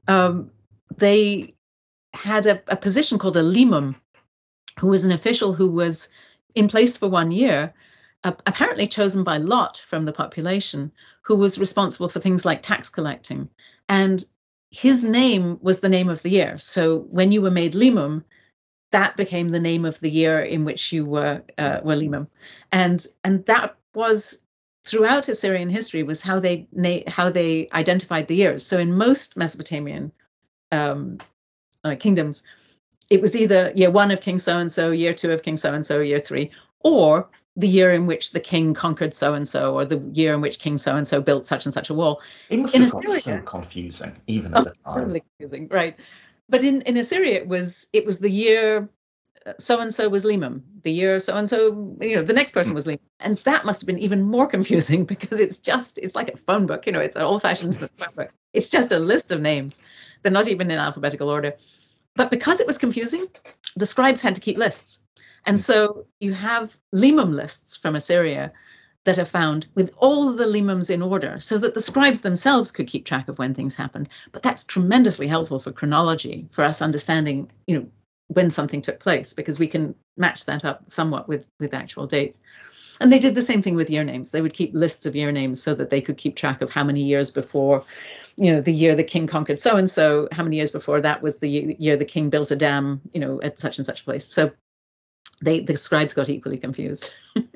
they had a position called a limum, who was an official who was in place for 1 year, apparently chosen by lot from the population, who was responsible for things like tax collecting, and his name was the name of the year. So when you were made limum, that became the name of the year in which you were limum, and that was throughout Assyrian history was how they identified the years. So in most Mesopotamian kingdoms, it was either year 1 of King so-and-so, year 2 of King so-and-so, year 3, or the year in which the king conquered so-and-so, or the year in which King so-and-so built such and such a wall. It must have got so confusing, even at the time. Totally confusing, right. But in Assyria, it was the year so-and-so was limum, the year so-and-so, the next person was limum. And that must have been even more confusing, because it's like a phone book, it's an old-fashioned phone book. It's just a list of names. They're not even in alphabetical order. But because it was confusing, the scribes had to keep lists. And so you have limum lists from Assyria that are found with all of the limums in order, so that the scribes themselves could keep track of when things happened. But that's tremendously helpful for chronology, for us understanding, when something took place, because we can match that up somewhat with actual dates. And they did the same thing with year names. They would keep lists of year names so that they could keep track of how many years before, the year the king conquered so-and-so, how many years before that was the year the king built a dam, at such and such a place. So the scribes got equally confused.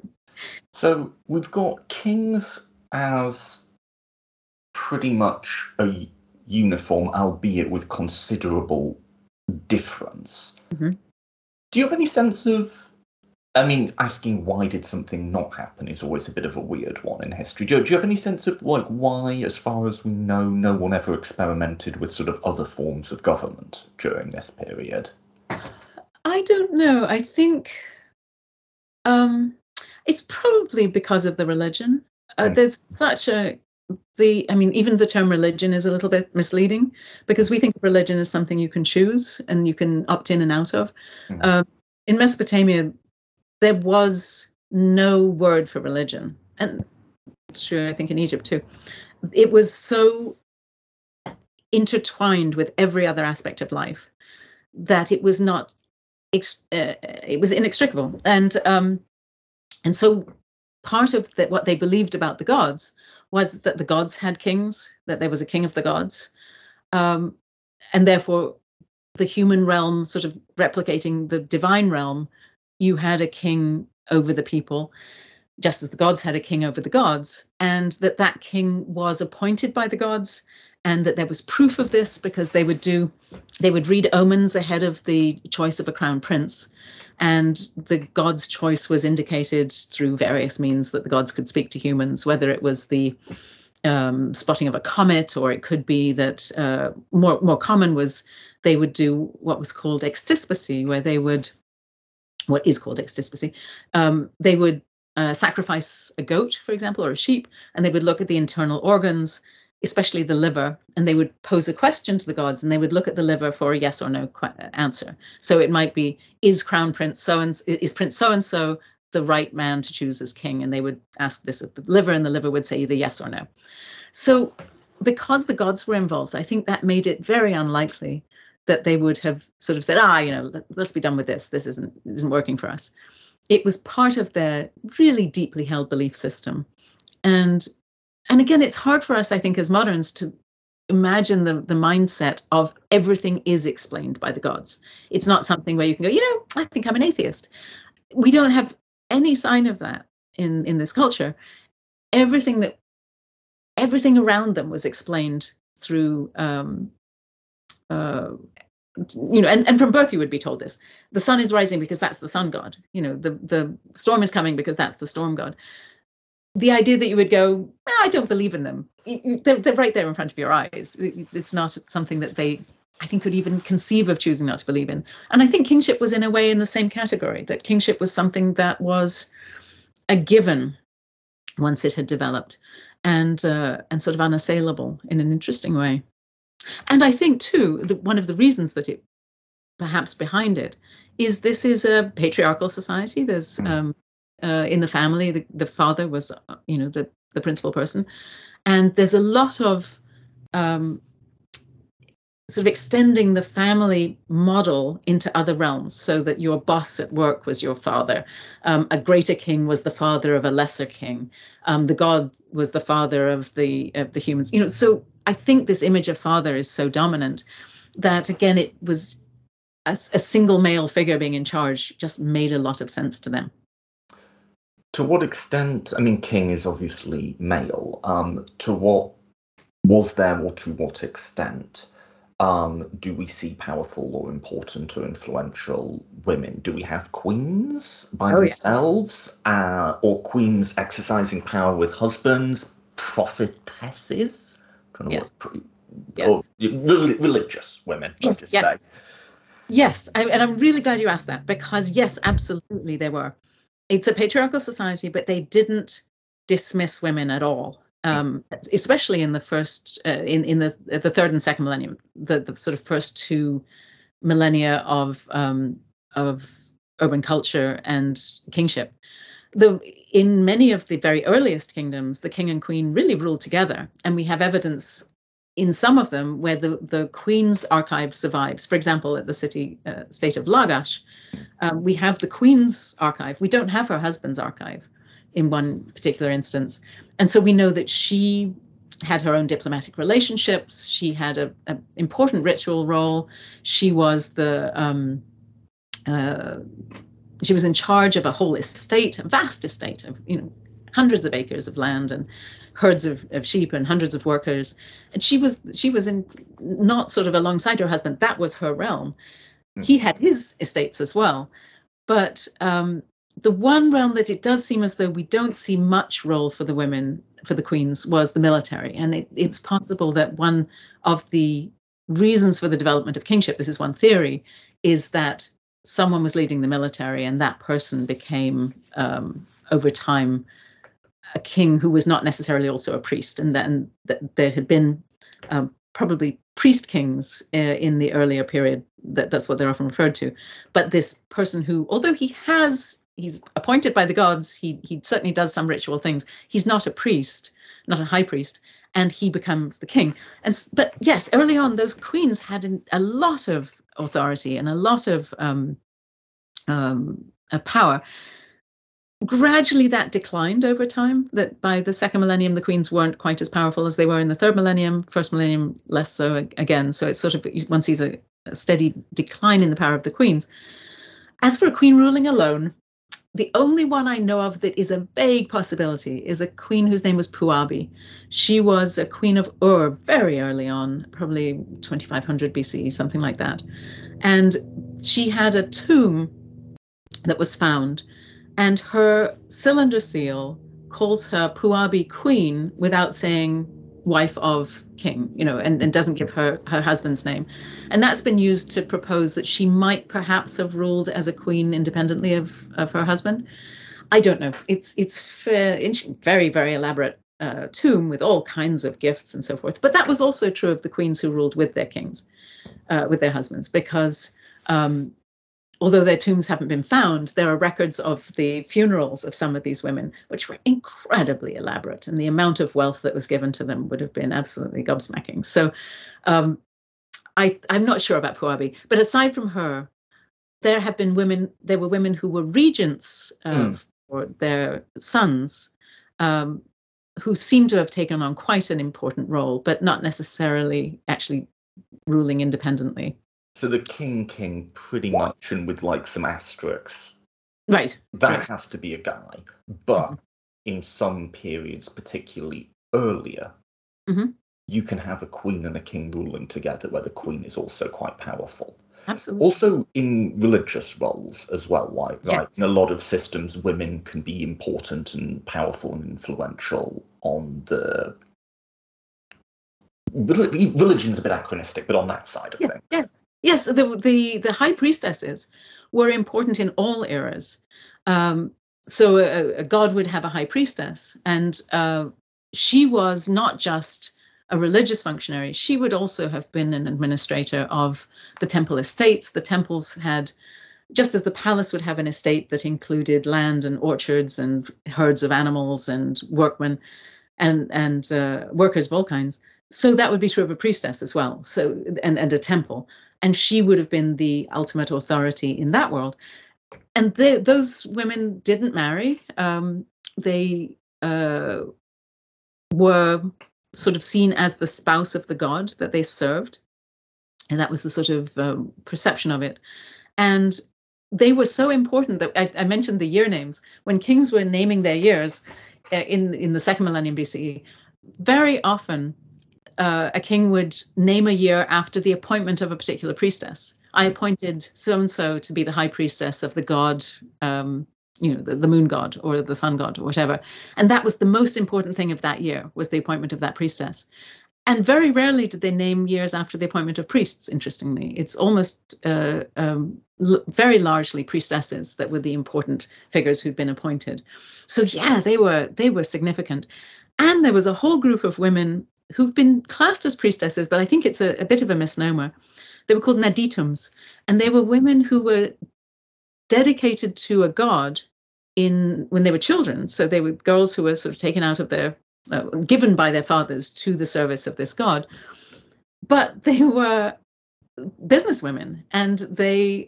So we've got kings as pretty much a uniform, albeit with considerable difference. Mm-hmm. Do you have any sense of, asking why did something not happen is always a bit of a weird one in history. Do you have any sense of why, as far as we know, no one ever experimented with sort of other forms of government during this period? I don't know. I think it's probably because of the religion. There's such even the term religion is a little bit misleading, because we think of religion as something you can choose and you can opt in and out of. Mm-hmm. In Mesopotamia, there was no word for religion. And it's true, I think, in Egypt too. It was so intertwined with every other aspect of life that it was not, it was inextricable. And so part of what they believed about the gods was that the gods had kings, that there was a king of the gods, and therefore the human realm sort of replicating the divine realm, you had a king over the people, just as the gods had a king over the gods, and that king was appointed by the gods, and that there was proof of this because they would read omens ahead of the choice of a crown prince. And the god's choice was indicated through various means that the gods could speak to humans, whether it was the spotting of a comet, or it could be that more common was they would do what was called extispacy, where they would sacrifice a goat, for example, or a sheep, and they would look at the internal organs, especially the liver, and they would pose a question to the gods, and they would look at the liver for a yes or no answer. So it might be, is Prince so-and-so the right man to choose as king? And they would ask this of the liver, and the liver would say either yes or no. So because the gods were involved, I think that made it very unlikely that they would have sort of said, let's be done with this. This isn't working for us. It was part of their really deeply held belief system. And again, it's hard for us, I think, as moderns to imagine the mindset of everything is explained by the gods. It's not something where you can go, I think I'm an atheist. We don't have any sign of that in this culture. Everything around them was explained through and from birth you would be told this. The sun is rising because that's the sun god. The storm is coming because that's the storm god. The idea that you would go, I don't believe in them. They're right there in front of your eyes. It's not something that they, I think, could even conceive of choosing not to believe in. And I think kingship was in a way in the same category, that kingship was something that was a given once it had developed, and sort of unassailable in an interesting way. And I think, too, one of the reasons that it perhaps behind it is this is a patriarchal society. There's in the family, the father was, the principal person. And there's a lot of sort of extending the family model into other realms, so that your boss at work was your father. A greater king was the father of a lesser king. The god was the father of the humans. So I think this image of father is so dominant that, again, it was a single male figure being in charge just made a lot of sense to them. To what extent, I mean, king is obviously male. To what extent do we see powerful or important or influential women? Do we have queens by themselves, or queens exercising power with husbands, prophetesses? Yes. Or religious women, let's just say. Yes, and I'm really glad you asked that, because yes, absolutely there were. It's a patriarchal society, but they didn't dismiss women at all. Especially in the first, in the third and second millennium, the sort of first two millennia of urban culture and kingship. In many of the very earliest kingdoms, the king and queen really ruled together, and we have evidence in some of them where the queen's archive survives. For example, at the state of Lagash, we have the queen's archive. We don't have her husband's archive in one particular instance. And so we know that she had her own diplomatic relationships. She had an important ritual role. She was she was in charge of a whole estate, a vast estate of hundreds of acres of land and herds of sheep and hundreds of workers. And she was in not sort of alongside her husband. That was her realm. He had his estates as well. But the one realm that it does seem as though we don't see much role for the women, for the queens, was the military. And it's possible that one of the reasons for the development of kingship, this is one theory, is that someone was leading the military, and that person became, over time, a king who was not necessarily also a priest. And then there had been probably priest kings in the earlier period. That's what they're often referred to. But this person who, although he's appointed by the gods, he certainly does some ritual things. He's not a priest, not a high priest, and he becomes the king. But yes, early on, those queens had a lot of authority and a lot of power. Gradually, that declined over time. That by the second millennium, the queens weren't quite as powerful as they were in the third millennium. First millennium, less so again. So it's sort of, one sees a steady decline in the power of the queens. As for a queen ruling alone, the only one I know of that is a vague possibility is a queen whose name was Puabi. She was a queen of Ur very early on, probably 2500 BCE, something like that. And she had a tomb that was found, and her cylinder seal calls her Puabi queen without saying wife of king, and doesn't give her husband's name. And that's been used to propose that she might perhaps have ruled as a queen independently of her husband. I don't know. It's very, very elaborate tomb with all kinds of gifts and so forth. But that was also true of the queens who ruled with their kings, with their husbands, because although their tombs haven't been found, there are records of the funerals of some of these women, which were incredibly elaborate, and the amount of wealth that was given to them would have been absolutely gobsmacking. So I'm not sure about Puabi, but aside from her, there were women who were regents for their sons, who seem to have taken on quite an important role, but not necessarily actually ruling independently. So the king pretty much, and with like some asterisks, Right. That Right. has to be a guy. But in some periods, particularly earlier, Mm-hmm. you can have a queen and a king ruling together, where the queen is also quite powerful. Absolutely. Also in religious roles as well, right? Yes. In a lot of systems, women can be important and powerful and influential on the... Religion's a bit anachronistic, but on that side of things. Yes. Yes. The high priestesses were important in all eras. So a god would have a high priestess, and she was not just a religious functionary. She would also have been an administrator of the temple estates. The temples had, just as the palace would have an estate that included land and orchards and herds of animals and workmen and workers of all kinds. So that would be true of a priestess as well. So and a temple, and she would have been the ultimate authority in that world. And those women didn't marry. They were sort of seen as the spouse of the god that they served, and that was the sort of perception of it. And they were so important that I mentioned the year names. When kings were naming their years in the second millennium BCE, very often a king would name a year after the appointment of a particular priestess. I appointed so-and-so to be the high priestess of the god, the moon god or the sun god or whatever. And that was the most important thing of that year, was the appointment of that priestess. And very rarely did they name years after the appointment of priests, interestingly. It's almost very largely priestesses that were the important figures who'd been appointed. So yeah, they were significant. And there was a whole group of women who've been classed as priestesses, but I think it's a bit of a misnomer. They were called naditums, and they were women who were dedicated to a god when they were children. So they were girls who were sort of taken out of their, given by their fathers to the service of this god. But they were businesswomen, and they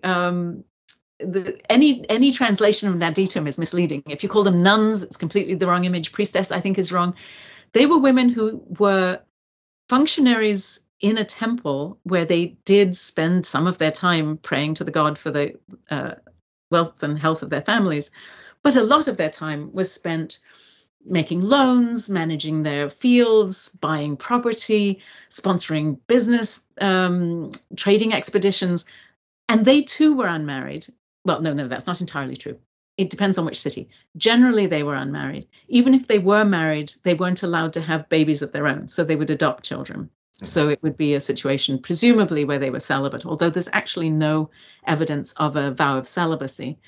any translation of naditum is misleading. If you call them nuns, it's completely the wrong image. Priestess, I think, is wrong. They were women who were functionaries in a temple where they did spend some of their time praying to the god for the wealth and health of their families. But a lot of their time was spent making loans, managing their fields, buying property, sponsoring business, trading expeditions. And they too were unmarried. Well, no, that's not entirely true. It depends on which city. Generally, they were unmarried. Even if they were married, they weren't allowed to have babies of their own, so they would adopt children. So it would be a situation, presumably, where they were celibate, although there's actually no evidence of a vow of celibacy.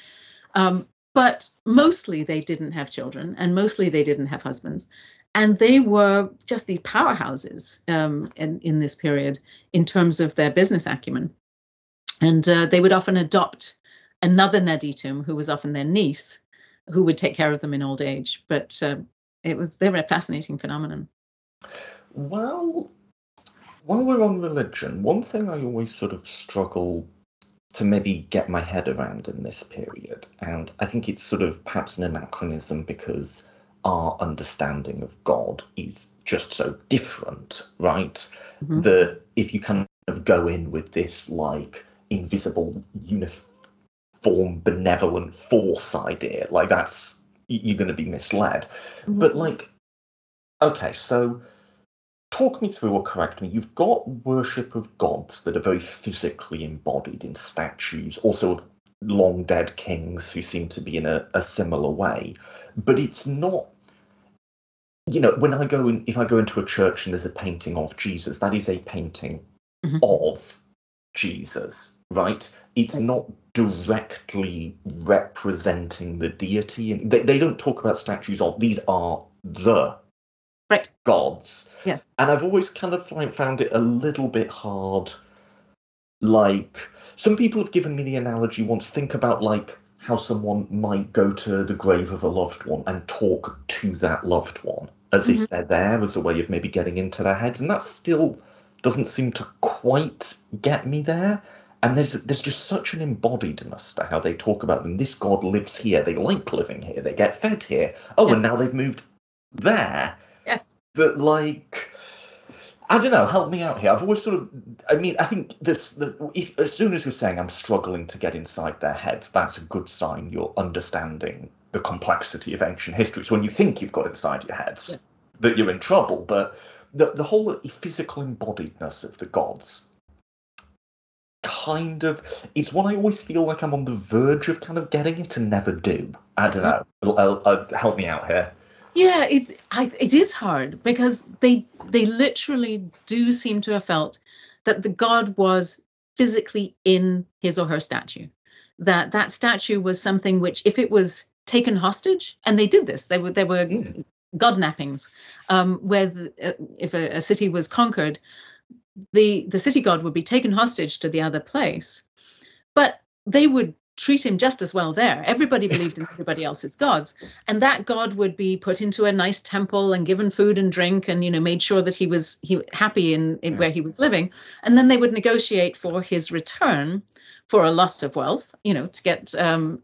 But mostly they didn't have children, and mostly they didn't have husbands. And they were just these powerhouses in this period in terms of their business acumen. And they would often adopt another naditum, who was often their niece, who would take care of them in old age. But they were a fascinating phenomenon. Well, when we're on religion, one thing I always sort of struggle to maybe get my head around in this period, and I think it's sort of perhaps an anachronism because our understanding of God is just so different, right? Mm-hmm. That if you kind of go in with this like invisible, uniform, benevolent force idea, like that's, you're going to be misled. Mm-hmm. But like, okay, so talk me through or correct me. You've got worship of gods that are very physically embodied in statues, also of long dead kings who seem to be in a similar way. But it's not, when if I go into a church and there's a painting of Jesus, that is a painting mm-hmm. of Jesus, right? It's not directly representing the deity. And they don't talk about statues of, these are the right gods. Yes. And I've always kind of found it a little bit hard. Like, some people have given me the analogy once, think about like how someone might go to the grave of a loved one and talk to that loved one as mm-hmm. if they're there, as a way of maybe getting into their heads. And that still doesn't seem to quite get me there. And there's just such an embodiedness to how they talk about them. This god lives here. They like living here. They get fed here. Oh, yeah. And now they've moved there. Yes. That like, I don't know. Help me out here. I've always sort of. I mean, I think this. As soon as you're saying I'm struggling to get inside their heads, that's a good sign you're understanding the complexity of ancient history. So when you think you've got inside your heads, that you're in trouble. But the whole physical embodiedness of the gods, kind of, it's one I always feel like I'm on the verge of kind of getting it and never do. I don't know. Help me out here. Yeah, it is hard because they literally do seem to have felt that the god was physically in his or her statue, that statue was something which, if it was taken hostage, and they did this, there were god nappings, where if a city was conquered, the city god would be taken hostage to the other place, but they would treat him just as well there. Everybody believed in everybody else's gods, and that god would be put into a nice temple and given food and drink, and made sure that he was happy in where he was living, and then they would negotiate for his return for a loss of wealth, to get to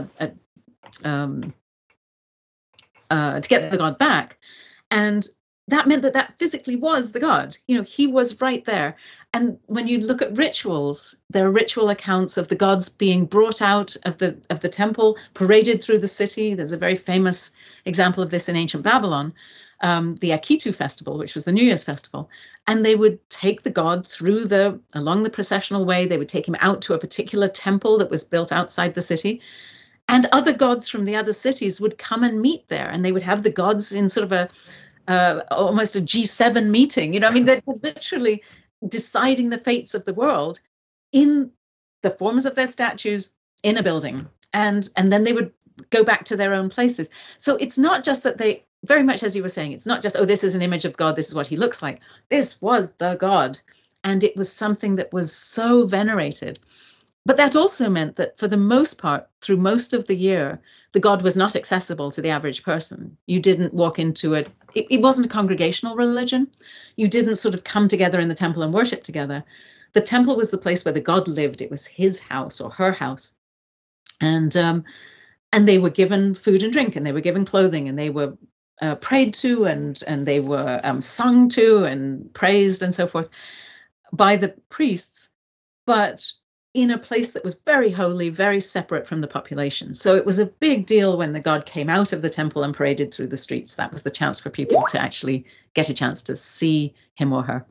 get the god back. And that meant that physically was the god. He was right there. And when you look at rituals, there are ritual accounts of the gods being brought out of the temple, paraded through the city. There's a very famous example of this in ancient Babylon, the Akitu festival, which was the New Year's festival. And they would take the god along the processional way. They would take him out to a particular temple that was built outside the city. And other gods from the other cities would come and meet there. And they would have the gods in sort of almost a G7 meeting. They're literally deciding the fates of the world in the forms of their statues in a building, and then they would go back to their own places. So it's not just that they, very much as you were saying, it's not just, oh, this is an image of God, this is what he looks like. This was the God, and it was something that was so venerated. But that also meant that for the most part, through most of the year, the god was not accessible to the average person. You didn't walk into it. It wasn't a congregational religion. You didn't sort of come together in the temple and worship together. The temple was the place where the god lived. It was his house or her house. And they were given food and drink, and they were given clothing, and they were prayed to, and they were sung to and praised and so forth by the priests, but in a place that was very holy, very separate from the population. So it was a big deal when the god came out of the temple and paraded through the streets. That was the chance for people to actually get a chance to see him or her.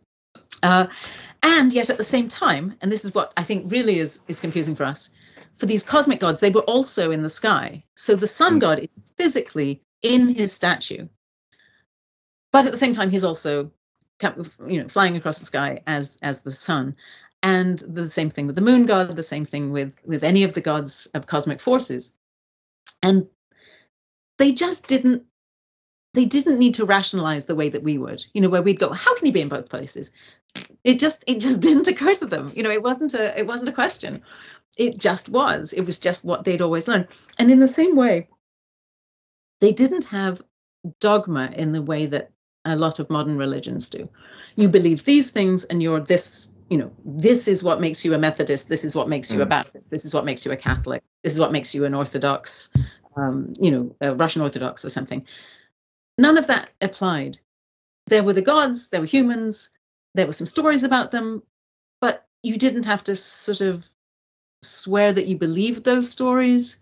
And yet at the same time, and this is what I think really is confusing for us, for these cosmic gods, they were also in the sky. So the sun god is physically in his statue, but at the same time, he's also flying across the sky as the sun. And the same thing with the moon god, the same thing with any of the gods of cosmic forces. And they just didn't need to rationalize the way that we would, where we'd go, how can he be in both places? It just didn't occur to them. It wasn't a question. It just was. It was just what they'd always learned. And in the same way, they didn't have dogma in the way that a lot of modern religions do. You believe these things, and you're this. This is what makes you a Methodist. This is what makes you a Baptist. This is what makes you a Catholic. This is what makes you an Orthodox, a Russian Orthodox or something. None of that applied. There were the gods, there were humans, there were some stories about them, but you didn't have to sort of swear that you believed those stories.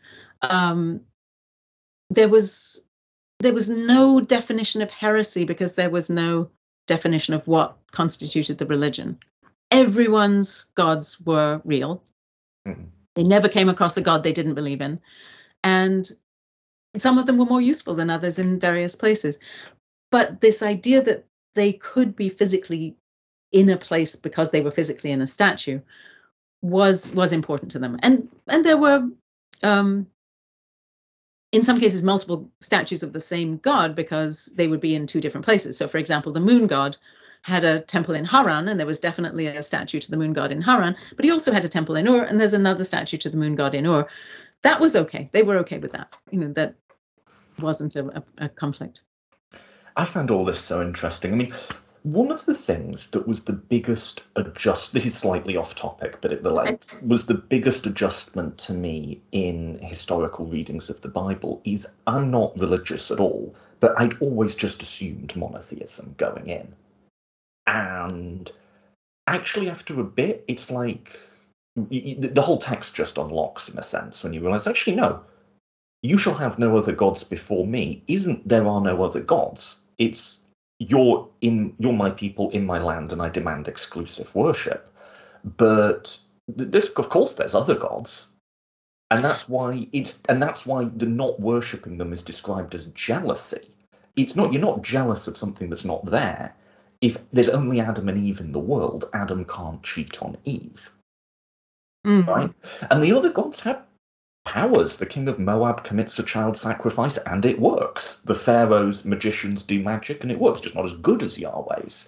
There was no definition of heresy because there was no definition of what constituted the religion. Everyone's gods were real. Mm-hmm. They never came across a god they didn't believe in. And some of them were more useful than others in various places. But this idea that they could be physically in a place because they were physically in a statue was important to them. And there were, in some cases, multiple statues of the same god because they would be in two different places. So, for example, the moon god had a temple in Haran, and there was definitely a statue to the moon god in Haran, but he also had a temple in Ur, and there's another statue to the moon god in Ur. That was okay. They were okay with that. That wasn't a conflict. I found all this so interesting. I mean, one of the things that was the biggest this is slightly off topic, but it relates, was the biggest adjustment to me in historical readings of the Bible is I'm not religious at all, but I'd always just assumed monotheism going in. And actually, after a bit, it's like the whole text just unlocks in a sense when you realize, actually, no, you shall have no other gods before me isn't there are no other gods. It's you're my people in my land, and I demand exclusive worship. But of course, there's other gods. And that's why the not worshipping them is described as jealousy. It's not, you're not jealous of something that's not there. If there's only Adam and Eve in the world, Adam can't cheat on Eve. Right? And the other gods have powers. The king of Moab commits a child sacrifice and it works. The pharaoh's magicians do magic and it works, just not as good as Yahweh's.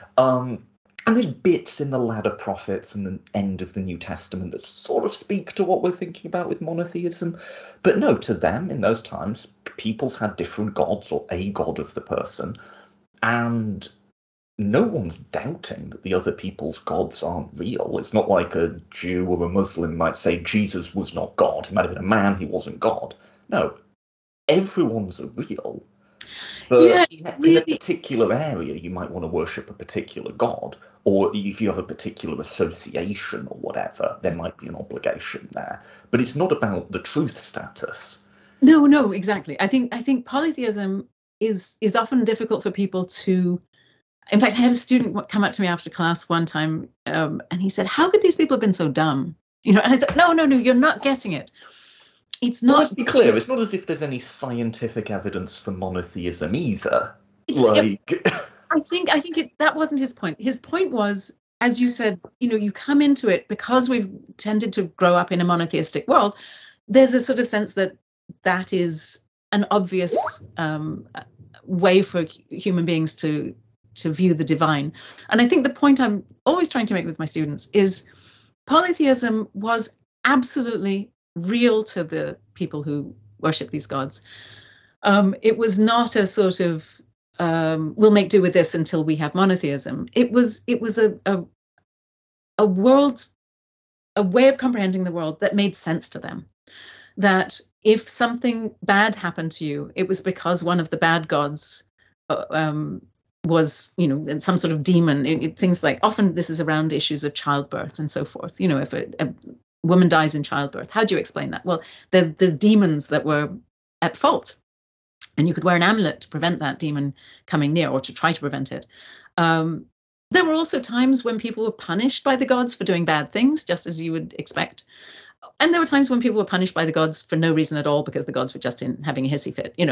And there's bits in the latter prophets and the end of the New Testament that sort of speak to what we're thinking about with monotheism. But no, to them, in those times, peoples had different gods or a god of the person. And no one's doubting that the other people's gods aren't real. It's not like a Jew or a Muslim might say Jesus was not God. He might have been a man, he wasn't God. No, everyone's real. But in a particular area, you might want to worship a particular god, or if you have a particular association or whatever, there might be an obligation there. But it's not about the truth status. No, exactly. I think polytheism is often difficult for people to. In fact, I had a student come up to me after class one time, and he said, "How could these people have been so dumb?" And I thought, no, you're not getting it. It's not. Let's be clear. It's not as if there's any scientific evidence for monotheism either. I think that wasn't his point. His point was, as you said, you come into it because we've tended to grow up in a monotheistic world. There's a sort of sense that is an obvious way for human beings to view the divine. And I think the point I'm always trying to make with my students is polytheism was absolutely real to the people who worship these gods. It was not a sort of we'll make do with this until we have monotheism. It was a world, a way of comprehending the world that made sense to them. That if something bad happened to you, it was because one of the bad gods was, some sort of demon. Things like, often this is around issues of childbirth and so forth. If a woman dies in childbirth, how do you explain that? Well, there's demons that were at fault, and you could wear an amulet to prevent that demon coming near, or to try to prevent it. There were also times when people were punished by the gods for doing bad things, just as you would expect. And there were times when people were punished by the gods for no reason at all, because the gods were just having a hissy fit.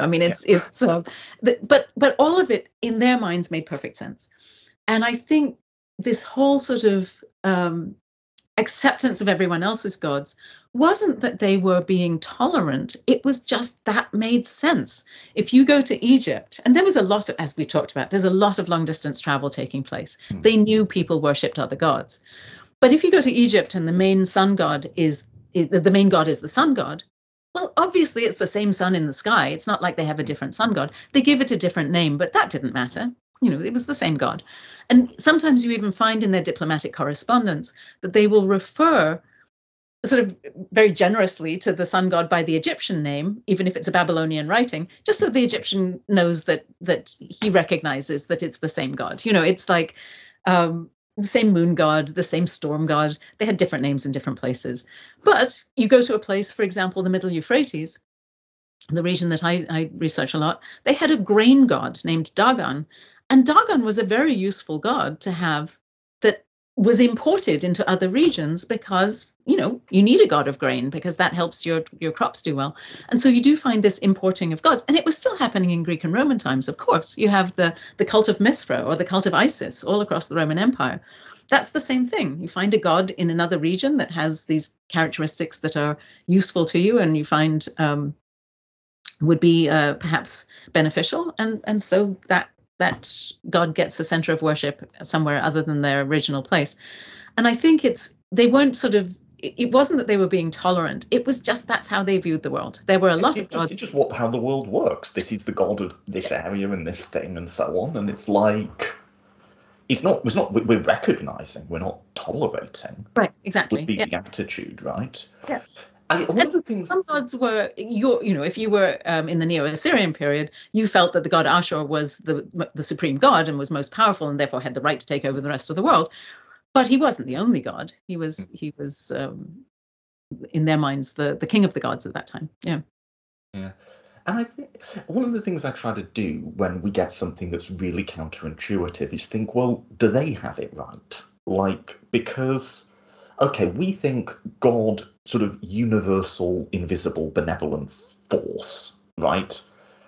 But all of it in their minds made perfect sense. And I think this whole sort of acceptance of everyone else's gods wasn't that they were being tolerant. It was just that made sense. If you go to Egypt, and there was a lot of, as we talked about, there's a lot of long distance travel taking place. They knew people worshipped other gods. But if you go to Egypt and the main sun god is the main god is the sun god, well, obviously it's the same sun in the sky. It's not like they have a different sun god. They give it a different name, but that didn't matter. It was the same god. And sometimes you even find in their diplomatic correspondence that they will refer sort of very generously to the sun god by the Egyptian name, even if it's a Babylonian writing, just so the Egyptian knows that he recognizes that it's the same god. It's like the same moon god, the same storm god. They had different names in different places. But you go to a place, for example, the Middle Euphrates, the region that I research a lot, they had a grain god named Dagon. And Dagon was a very useful god to have that was imported into other regions because, you need a god of grain because that helps your crops do well. And so you do find this importing of gods. And it was still happening in Greek and Roman times, of course. You have the cult of Mithra or the cult of Isis all across the Roman Empire. That's the same thing. You find a god in another region that has these characteristics that are useful to you, and you find would be perhaps beneficial. And so that god gets a center of worship somewhere other than their original place. And I think they weren't sort of, it wasn't that they were being tolerant. It was just that's how they viewed the world. There were a lot of gods. It's just how the world works. This is the god of this area and this thing and so on. And it's like, we're recognizing, we're not tolerating. Right, exactly. Would be the attitude, right? Yeah. One of the things, some gods were if you were in the Neo-Assyrian period, you felt that the god Ashur was the supreme god and was most powerful and therefore had the right to take over the rest of the world. But he wasn't the only god. He was in their minds the king of the gods at that time. Yeah. Yeah. And I think one of the things I try to do when we get something that's really counterintuitive is think, well, do they have it right? Like, because, okay, we think God, sort of universal, invisible, benevolent force, right?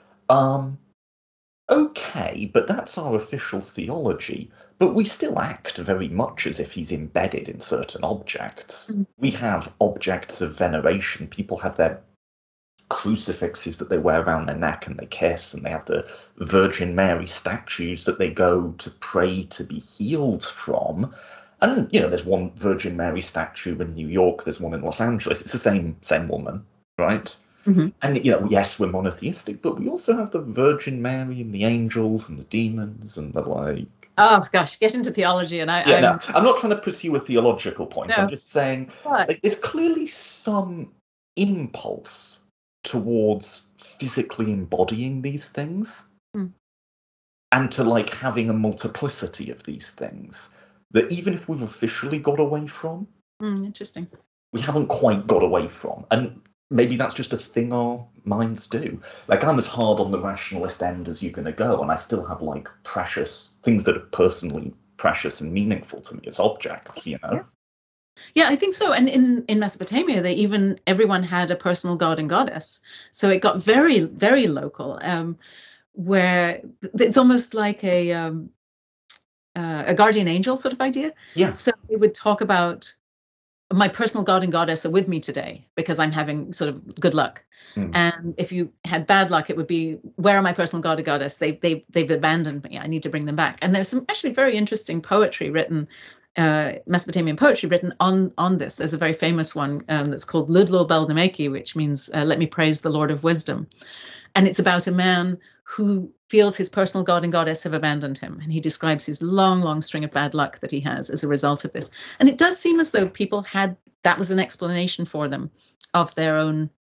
Okay, but that's our official theology. But we still act very much as if he's embedded in certain objects. Mm. We have objects of veneration. People have their crucifixes that they wear around their neck and they kiss, and they have the Virgin Mary statues that they go to pray to be healed from. And, there's one Virgin Mary statue in New York, there's one in Los Angeles. It's the same woman, right? Mm-hmm. And, yes, we're monotheistic, but we also have the Virgin Mary and the angels and the demons and the like. Oh, gosh, get into theology. And I'm not trying to pursue a theological point. No. I'm just saying, there's clearly some impulse towards physically embodying these things and to having a multiplicity of these things that even if we've officially got away from, interesting, we haven't quite got away from. And maybe that's just a thing our minds do. I'm as hard on the rationalist end as you're going to go, and I still have precious things that are personally precious and meaningful to me as objects, Yeah, I think so. And in Mesopotamia, everyone had a personal god and goddess. So it got very, very local, where it's almost like a guardian angel sort of idea. Yeah. So they would talk about my personal god and goddess are with me today because I'm having sort of good luck. And if you had bad luck, it would be, where are my personal god and goddess? They've abandoned me. I need to bring them back. And there's some actually very interesting poetry written. Mesopotamian poetry written on this. There's a very famous one that's called Ludlo Beldameki, which means let me praise the Lord of Wisdom. And it's about a man who feels his personal god and goddess have abandoned him. And he describes his long, long string of bad luck that he has as a result of this. And it does seem as though people that was an explanation for them of their own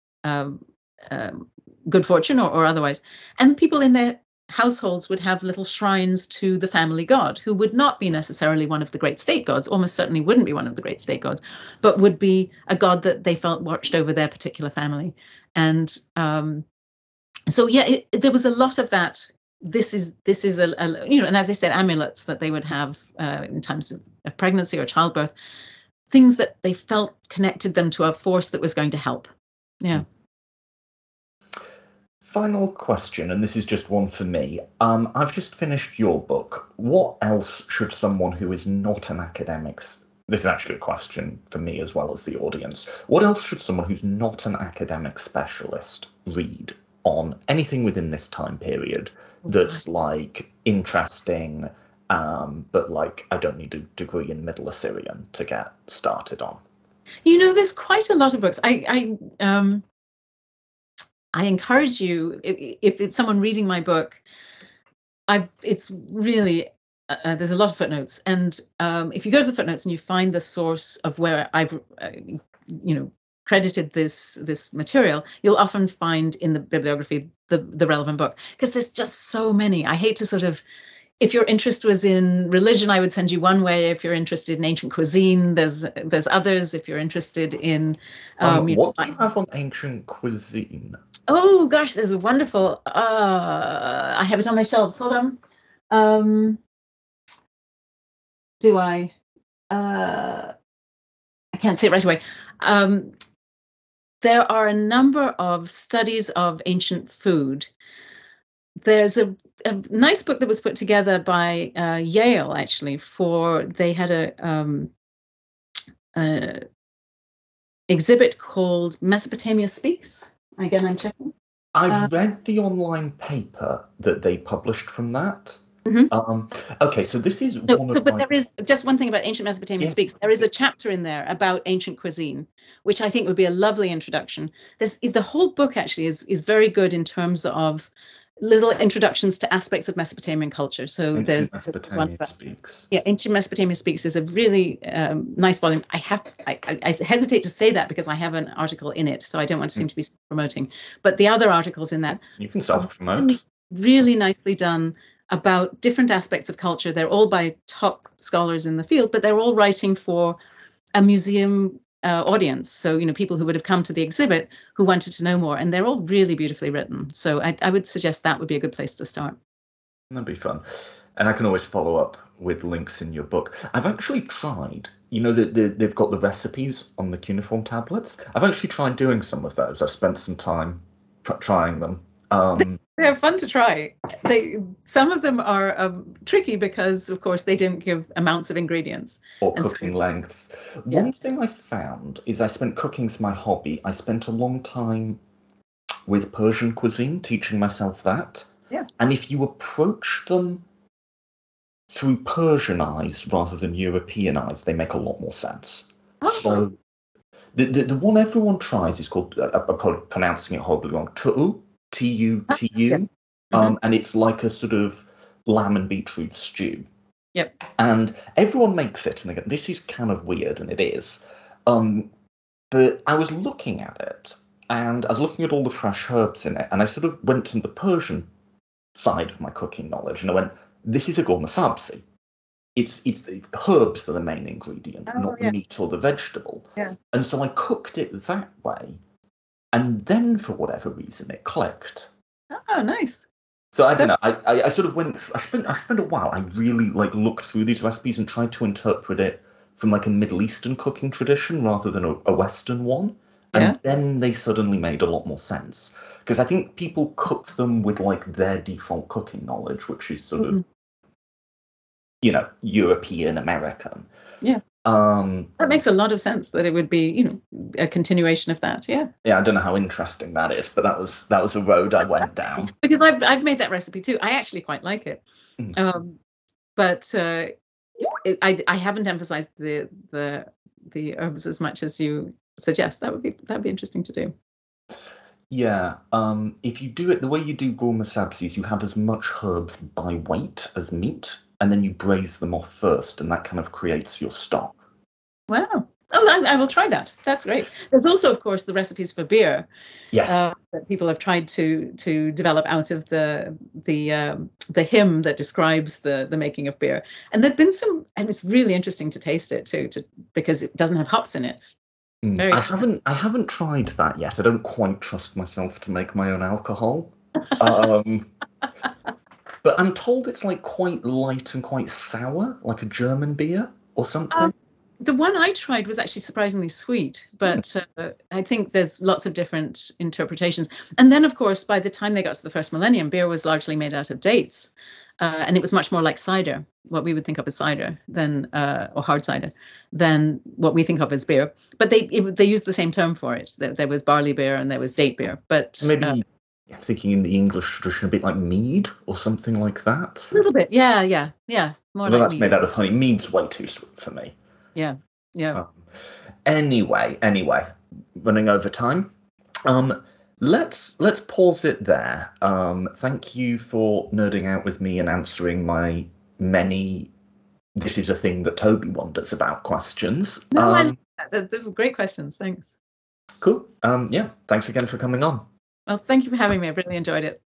good fortune or otherwise. And people in their households would have little shrines to the family god, who would not be necessarily one of the great state gods, almost certainly wouldn't be one of the great state gods, but would be a god that they felt watched over their particular family. And there was a lot of that. This is and as I said, amulets that they would have in times of pregnancy or childbirth, things that they felt connected them to a force that was going to help. Yeah. Final question, and this is just one for me. I've just finished your book. What else should someone who is not an academic, this is actually a question for me as well as the audience, what else should someone who's not an academic specialist read on anything within this time period that's interesting, but I don't need a degree in Middle Assyrian to get started on? There's quite a lot of books. I encourage you, if it's someone reading my book, it's really, there's a lot of footnotes. And if you go to the footnotes and you find the source of where I've, credited this material, you'll often find in the bibliography the relevant book, because there's just so many. I hate to sort of, if your interest was in religion, I would send you one way. If you're interested in ancient cuisine, there's others. If you're interested in what do you have on ancient cuisine? Oh gosh, there's a wonderful. I have it on my shelves. Hold on. Do I? I can't see it right away. There are a number of studies of ancient food. There's a nice book that was put together by Yale, actually, they had a exhibit called Mesopotamia Speaks. Again, I'm checking. I've read the online paper that they published from that. Mm-hmm. Okay, so this is but there is just one thing about Ancient Mesopotamia Speaks. There is a chapter in there about ancient cuisine, which I think would be a lovely introduction. The whole book actually is very good in terms of little introductions to aspects of Mesopotamian culture. So Ancient there's Mesopotamia Speaks. Yeah, Ancient Mesopotamia Speaks is a really nice volume. I hesitate to say that because I have an article in it, so I don't want to seem to be promoting. But the other articles in that You can self-promote. really nicely done about different aspects of culture. They're all by top scholars in the field, but they're all writing for a museum audience. So, people who would have come to the exhibit who wanted to know more, and they're all really beautifully written. So I would suggest that would be a good place to start. That'd be fun. And I can always follow up with links in your book. I've actually tried, they've got the recipes on the cuneiform tablets. I've actually tried doing some of those. I've spent some time trying them. They're fun to try. Some of them are tricky because, of course, they didn't give amounts of ingredients. Or cooking lengths. Yeah. One thing I found is I spent cooking's my hobby. I spent a long time with Persian cuisine, teaching myself that. Yeah. And if you approach them through Persian eyes rather than European eyes, they make a lot more sense. Oh. So the one everyone tries is called, I'm probably pronouncing it horribly wrong, tu'u. Tutu, yes. And it's like a sort of lamb and beetroot stew. Yep. And everyone makes it, and they go, "This is kind of weird," and it is. But I was looking at it, and I was looking at all the fresh herbs in it, and I sort of went to the Persian side of my cooking knowledge, and I went, "This is a ghormeh sabzi. It's the herbs that are the main ingredient, not the meat or the vegetable." Yeah. And so I cooked it that way. And then, for whatever reason, it clicked. Oh, nice. So I don't know. I sort of went. I spent a while. I really looked through these recipes and tried to interpret it from a Middle Eastern cooking tradition rather than a Western one. And then they suddenly made a lot more sense because I think people cook them with their default cooking knowledge, which is sort of European American. Yeah. That makes a lot of sense that it would be, a continuation of that. Yeah. Yeah, I don't know how interesting that is, but that was a road I went down. Because I've made that recipe too. I actually quite like it. But I haven't emphasized the herbs as much as you suggest. That'd be interesting to do. Yeah. If you do it the way you do ghormeh sabzis, you have as much herbs by weight as meat, and then you braise them off first, and that kind of creates your stock. Wow. Oh, I will try that. That's great. There's also, of course, the recipes for beer. Yes. That people have tried to develop out of the hymn that describes the making of beer. And there've been some, and it's really interesting to taste it too, because it doesn't have hops in it. I haven't tried that yet. I don't quite trust myself to make my own alcohol. But I'm told it's quite light and quite sour, like a German beer or something. The one I tried was actually surprisingly sweet, but I think there's lots of different interpretations. And then, of course, by the time they got to the first millennium, beer was largely made out of dates. And it was much more like cider, what we would think of as cider, or hard cider, than what we think of as beer. But they used the same term for it. There was barley beer and there was date beer. But maybe I'm thinking in the English tradition a bit like mead or something like that. A little bit, yeah. More Although that's made out of honey. Mead's way too sweet for me. Yeah. Anyway, running over time. Let's pause it there. Thank you for nerding out with me and answering my many "this is a thing that Toby wonders about" questions. No, they're great questions. Thanks. Cool. Thanks again for coming on. Well, thank you for having me. I really enjoyed it.